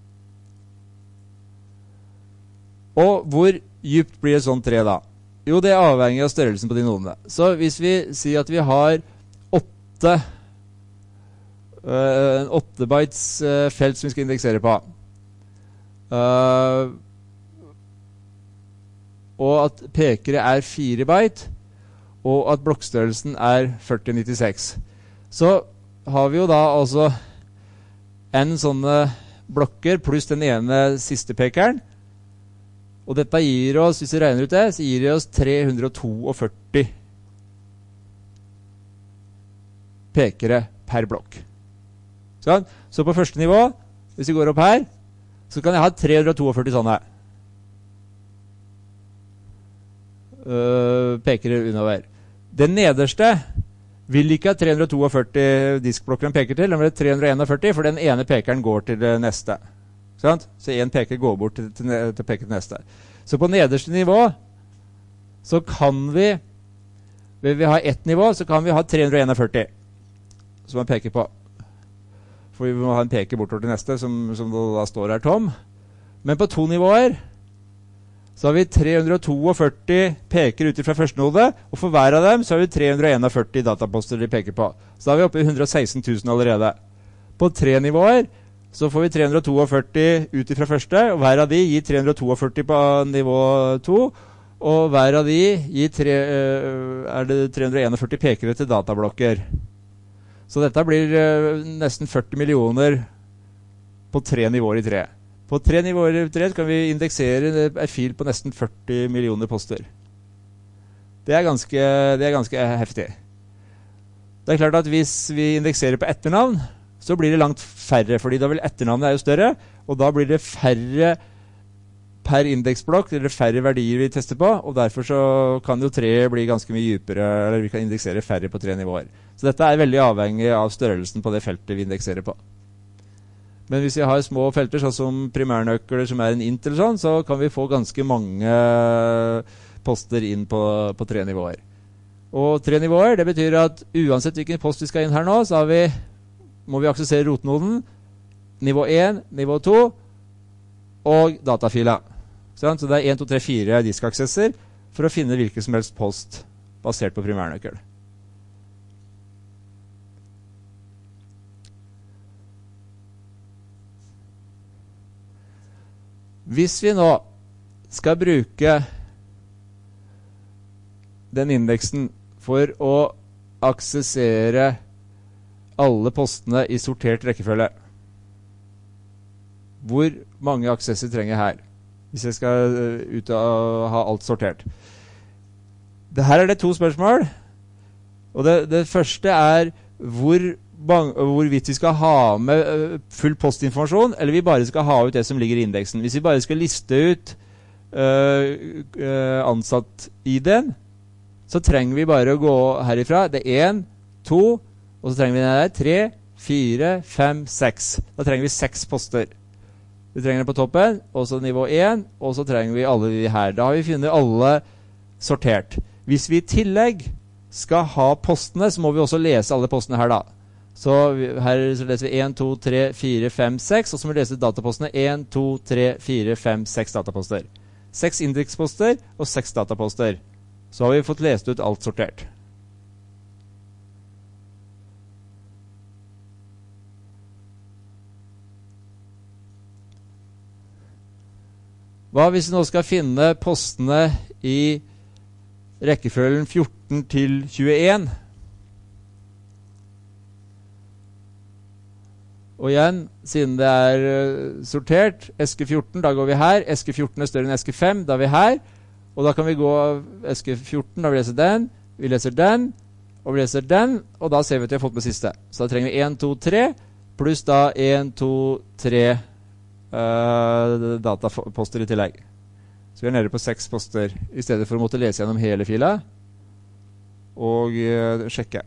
Og hvor djupt blir et sånt tre da? Jo, det er avhengig av størrelsen på de nodene. Så hvis vi sier at vi har 8 bytes felt som vi skal indeksere på, og at pekere er 4 byte, og at blokkstørrelsen er 4096. Så har vi jo da altså en sånne blokker pluss den ene siste pekeren. Og dette gir oss, hvis vi regner ut det, så gir det oss 342 pekere per blokk. Så på første nivå, hvis vi går opp her, så kan jeg ha 342 sånne pekere unnover. Den nederste vil ikke ha 342 diskblokker den peker til, den vil ha 341, for den ene pekeren går til det neste. Så en peker går bort til peker til neste. Så på nederste nivå, så kan vil vi ha ett nivå, så kan vi ha 341, som man peker på. For vi må ha en peker bortover til neste, som da står her tom. Men på 2 nivåer, så har vi 342 peker ute fra første node, og for hver av dem så har vi 341 dataposter de peker på. Så da er vi oppe i 116 000 allerede. På 3 nivåer så får vi 342 ut fra første, og hver av de gir 342 på nivå 2, og hver av de gir er det 341 pekere til datablokker. Så dette blir nesten 40 millioner på 3 nivåer i 3. På 3 nivåer i 3 kan vi indeksere en fil på nesten 40 millioner poster. Det er ganske heftig. Det er klart at hvis vi indekserer på etternavn, så blir det langt færre, fordi da vil etternavnet er jo større, og da blir det færre per indeksblokk, eller færre verdier vi tester på, og derfor så kan jo 3 bli ganske mye dypere, eller vi kan indeksere færre på 3 nivåer. Så dette er veldig avhengig av størrelsen på det feltet vi indekserer på. Men hvis vi har små felter, sånn som primærnøkler som er en int eller sånn, så kan vi få ganske mange poster inn på 3 nivåer. Og 3 nivåer, det betyr at uansett hvilken post vi skal inn her nå, så må vi aksessere rotnoden, nivå 1, nivå 2, og datafila. Så det 1, 2, 3, 4 diskaksesser for å finne hvilken som helst post basert på primærnøkkel. Hvis vi nå skal bruke den indeksen for å aksessere alle postene i sortert rekkefølge, hvor mange aksesser trenger jeg her? Hvis jeg skal ut og ha alt sortert. Her det 2 spørsmål. Og det første hvorvidt vi skal ha med full postinformasjon, eller vi bare skal ha ut det som ligger i indeksen. Hvis vi bare skal liste ut ansatt-ID-en, så trenger vi bare å gå herifra. Det 1, 2, og så trenger vi den der 3, 4, 5, 6. Da trenger vi 6 poster. Vi trenger det på toppen, og så nivå 1, og så trenger vi alle de her. Da har vi funnet alle sortert. Hvis vi i tillegg skal ha postene, så må vi også lese alle postene her da. Så her så leser vi 1, 2, 3, 4, 5, 6, og så må vi lese datapostene 1, 2, 3, 4, 5, 6 dataposter. 6 indeksposter og 6 dataposter. Så har vi fått lest ut alt sortert. Hva hvis vi nå skal finne postene i rekkefølgen 14 til 21? Og igjen, siden det sortert, eske 14, da går vi her. Eske 14 større enn eske 5, da vi her. Og da kan vi gå eske 14, da vi leser den, vi leser den, og vi leser den, og da ser vi at vi har fått med siste. Så da trenger vi 1, 2, 3, pluss da 1, 2, 3 dataposter i tillegg. Så vi nede på 6 poster, i stedet for å måtte lese gjennom hele fila, og sjekke.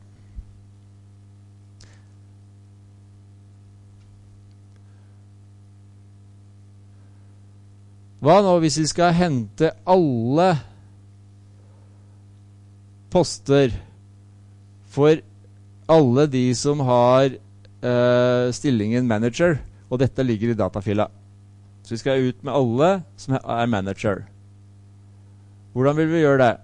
Hva nå hvis vi skal hente alle poster for alle de som har stillingen manager, og dette ligger i datafila. Så vi skal ut med alle som manager. Hvordan vil vi gjøre det?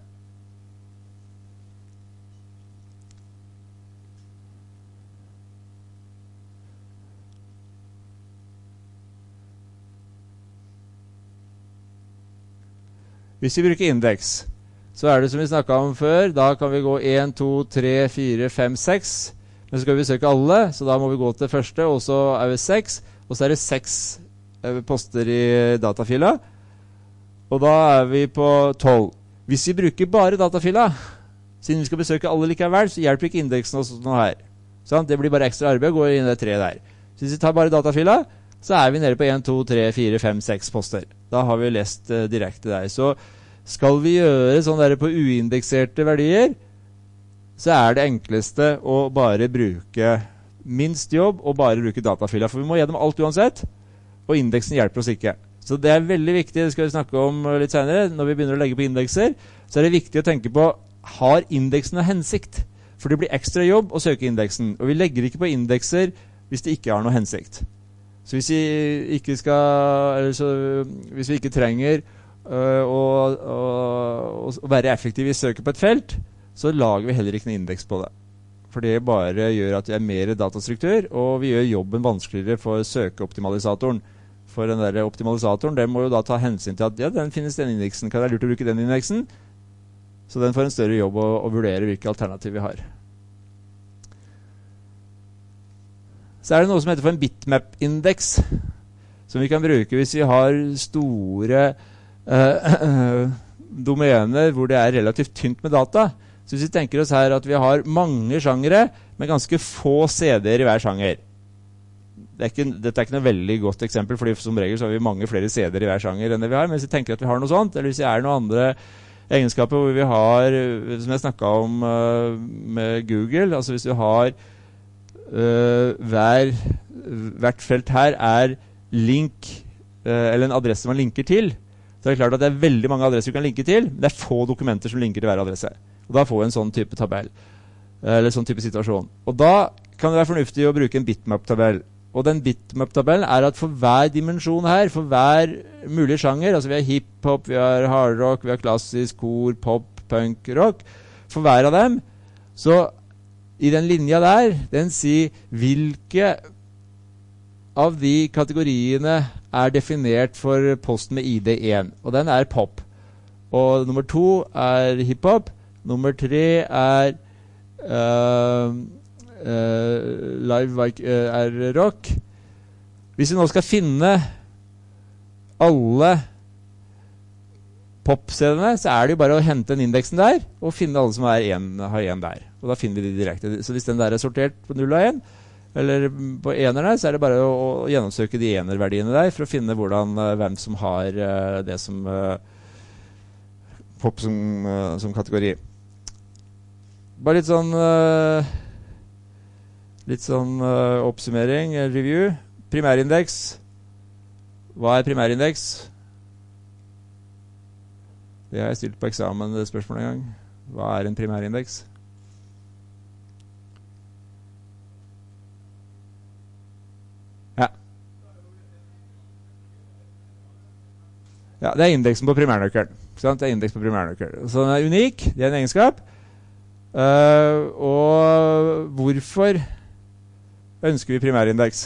Hvis vi bruker indeks, så det som vi snakket om før. Da kan vi gå 1, 2, 3, 4, 5, 6. Men så skal vi søke alle, så da må vi gå til første, og så det 6. Og så det 6 poster i datafila. Og da vi på 12. Hvis vi bruker bare datafila, siden vi skal besøke alle likevel, så hjelper ikke indeksen oss nå her. Sånn? Det blir bare ekstra arbeid, og går inn i det 3 der. Så hvis vi tar bare datafila, så vi nede på 1, 2, 3, 4, 5, 6 poster. Da har vi lest direkte der. Så skal vi gjøre sånn der på uindekserte verdier, så det enkleste å bare bruke minst jobb og bare bruke datafila, for vi må gjennom alt uansett, og indeksen hjelper oss ikke. Så det veldig viktig, det skal vi snakke om litt senere, når vi begynner å legge på indekser, så det viktig å tenke på, har indeksen en hensikt? For det blir ekstra jobb å søke indeksen, og vi legger ikke på indekser hvis det ikke har noe hensikt. Så hvis vi ikke hvis vi ikke trenger å være effektive i søket på et felt, så lager vi heller ikke noen indeks på det. For det bare gjør at vi mer datastruktur, og vi gjør jobben vanskeligere for søkeoptimalisatoren. For den der optimalisatoren, den må jo da ta hensyn til at ja, den finnes den indeksen, kan det lurt å bruke den indeksen? Så den får en større jobb å vurdere hvilke alternativ vi har. Så det noe som heter for en bitmap-indeks, som vi kan bruke hvis vi har store domener hvor det relativt tynt med data. Så hvis vi tenker oss her at vi har mange sjangere, men ganske få CD-er i hver sjanger. Dette ikke noe veldig godt eksempel, fordi som regel så har vi mange flere CD-er i hver sjanger enn det vi har, men hvis vi tenker at vi har noe sånt, eller hvis det noen andre egenskaper hvor vi har, som jeg snakket om med Google, altså hvis vi har hvert felt her link, eller en adresse man linker til, så det klart at det veldig mange adresser du kan linke til, men det få dokumenter som linker til hver adresse. Og da får vi en sånn type tabell, eller sånn type situasjon. Og da kan det være fornuftig å bruke en bitmap-tabell. og den bitmap-tabellen er at for hver dimensjon her, for hver mulig sjanger, altså vi har hip-hop, vi har hardrock, vi har klassisk, kor, pop, punk, rock, for hver av dem, så i den linja der, den sier hvilke av de kategoriene er definert for posten med ID1, og den er pop. Og nummer 2 er hip-hop, nummer 3 er live er rock. Hvis vi nå skal finne alle pop-CD-ene, så er det jo bare å hente den indeksen der, og finne alle som har en der. Og da finner vi de direkte. Så hvis den der er sortert på 0 og 1, eller på enerne, så er det bare å gjennomsøke de enerverdiene der, for å finne hvem som har det som pop som kategori. Bare litt sånn oppsummering, review. Primærindeks. Hva er primærindeks? Det har jeg stilt på eksamen det spørsmålet en gang. Hva er en primærindeks? Ja, det er indeksen på primærnøkkelen. Det er indeks på primærnøkkelen. Så den er unik, det er en egenskap. Og hvorfor ønsker vi primærindeks?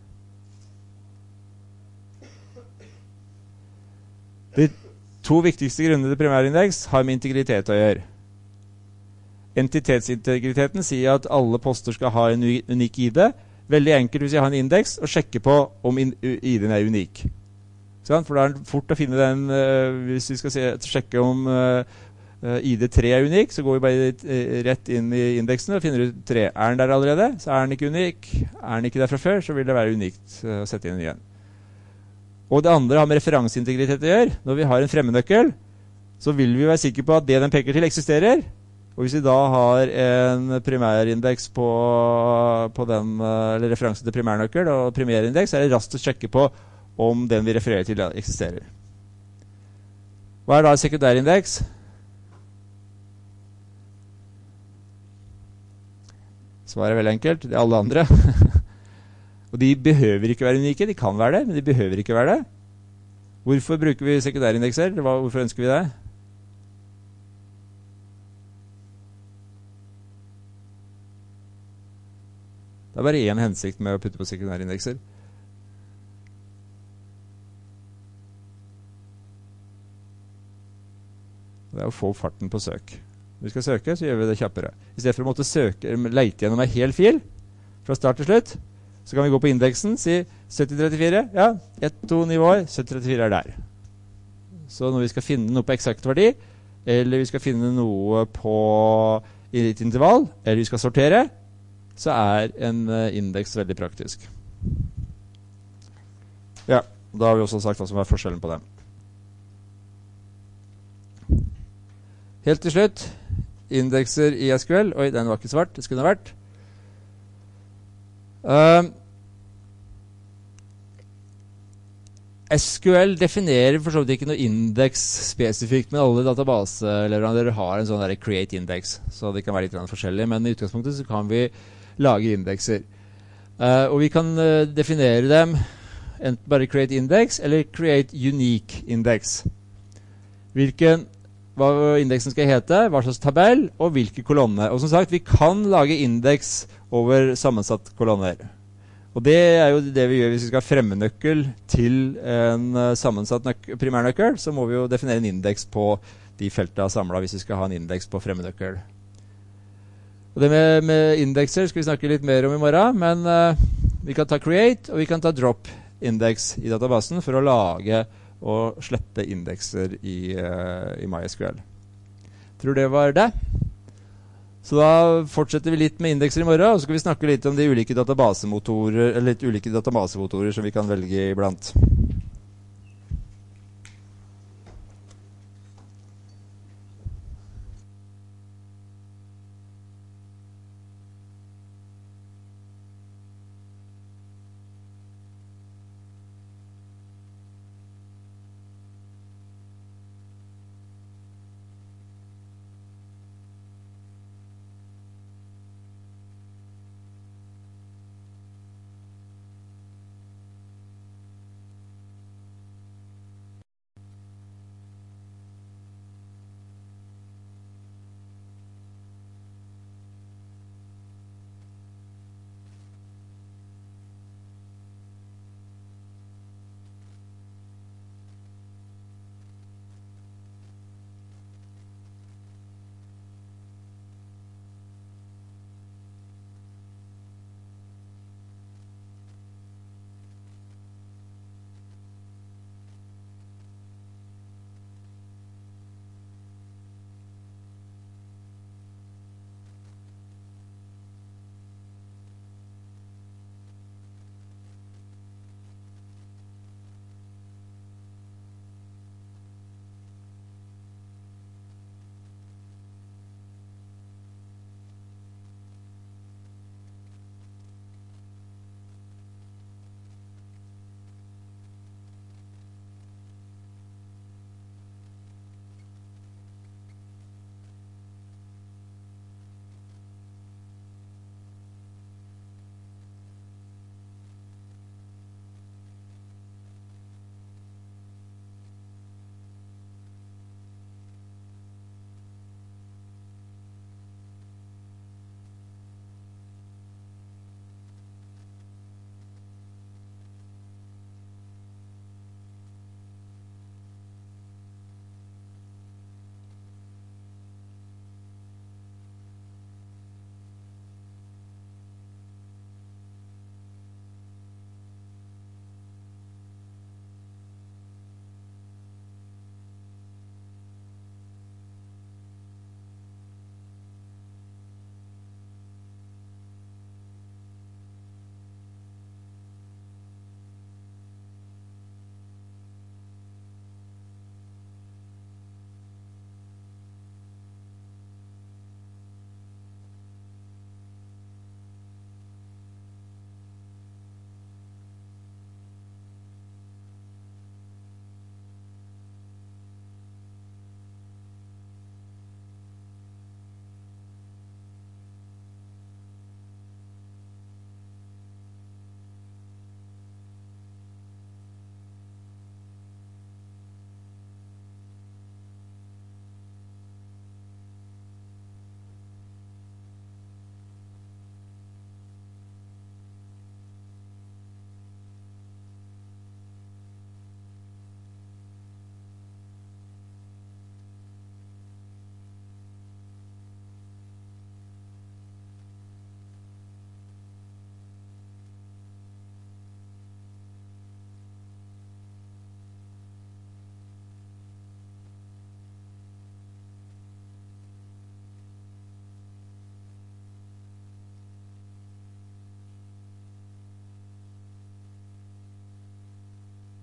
De 2 viktigste grunnene til primærindeks har med integritet å gjøre. Entitetsintegriteten sier at alle poster skal ha en unik ID. Veldig enkelt hvis jeg har en indeks, og sjekke på om ID-en er unik. For da er det fort å finne den, hvis vi skal sjekke om ID3 er unik, så går vi bare rett inn i indeksen og finner ut 3. Er den der allerede, så er den ikke unik. Er den ikke der fra før, så vil det være unikt å sette inn den igjen. Og det andre har med referanseintegritet å gjøre. Når vi har en fremmednøkkel, så vil vi være sikre på at det den peker til eksisterer. Og hvis vi da har en primærindeks på den, eller referanse til primærnøkkel og primærindeks, så er det raskt å sjekke på om den vi refererer til eksisterer. Hva er da sekundærindeks? Svaret er veldig enkelt. Det er alle andre. Og de behøver ikke være unike. De kan være det, men de behøver ikke være det. Hvorfor bruker vi sekundærindekser? Hvorfor ønsker vi det? Det er bare én hensikt med å putte på sekundærindekser. Det er å få farten på søk. Når vi skal søke, så gjør vi det kjappere. I stedet for å måtte leite gjennom en hel fil, fra start til slutt, så kan vi gå på indeksen, si 7034, ja, 1-2 nivåer, 7034 er der. Så når vi skal finne noe på eksakt verdi, eller vi skal finne noe i et intervall, eller vi skal sortere, så er en indeks veldig praktisk. Ja, da har vi også sagt hva som er forskjellen på dem. Helt til slutt, indekser i SQL. Oi, den var ikke svart, det skulle den ha vært. SQL definerer for så vidt ikke noe indeks spesifikt, men alle databaseleverandører har en sånn der create index, så det kan være litt forskjellig, men i utgangspunktet så kan vi lage indekser. Og vi kan definere dem enten bare create index eller create unique index. Hva indeksen skal hete, hva slags tabell, og hvilke kolonner. Og som sagt, vi kan lage indeks over sammensatt kolonner. Og det er jo det vi gjør hvis vi skal ha fremmednøkkel til en sammensatt primærnøkkel, så må vi jo definere en indeks på de feltene samlet hvis vi skal ha en indeks på fremmednøkkel. Og det med indekser skal vi snakke litt mer om i morgen, men vi kan ta create, og vi kan ta drop index i databasen for å lage og slette indekser i MySQL. Tror det var det. Så da fortsetter vi litt med indekser i morgen, og så skal vi snakke litt om de ulike databasemotorer som vi kan velge iblant.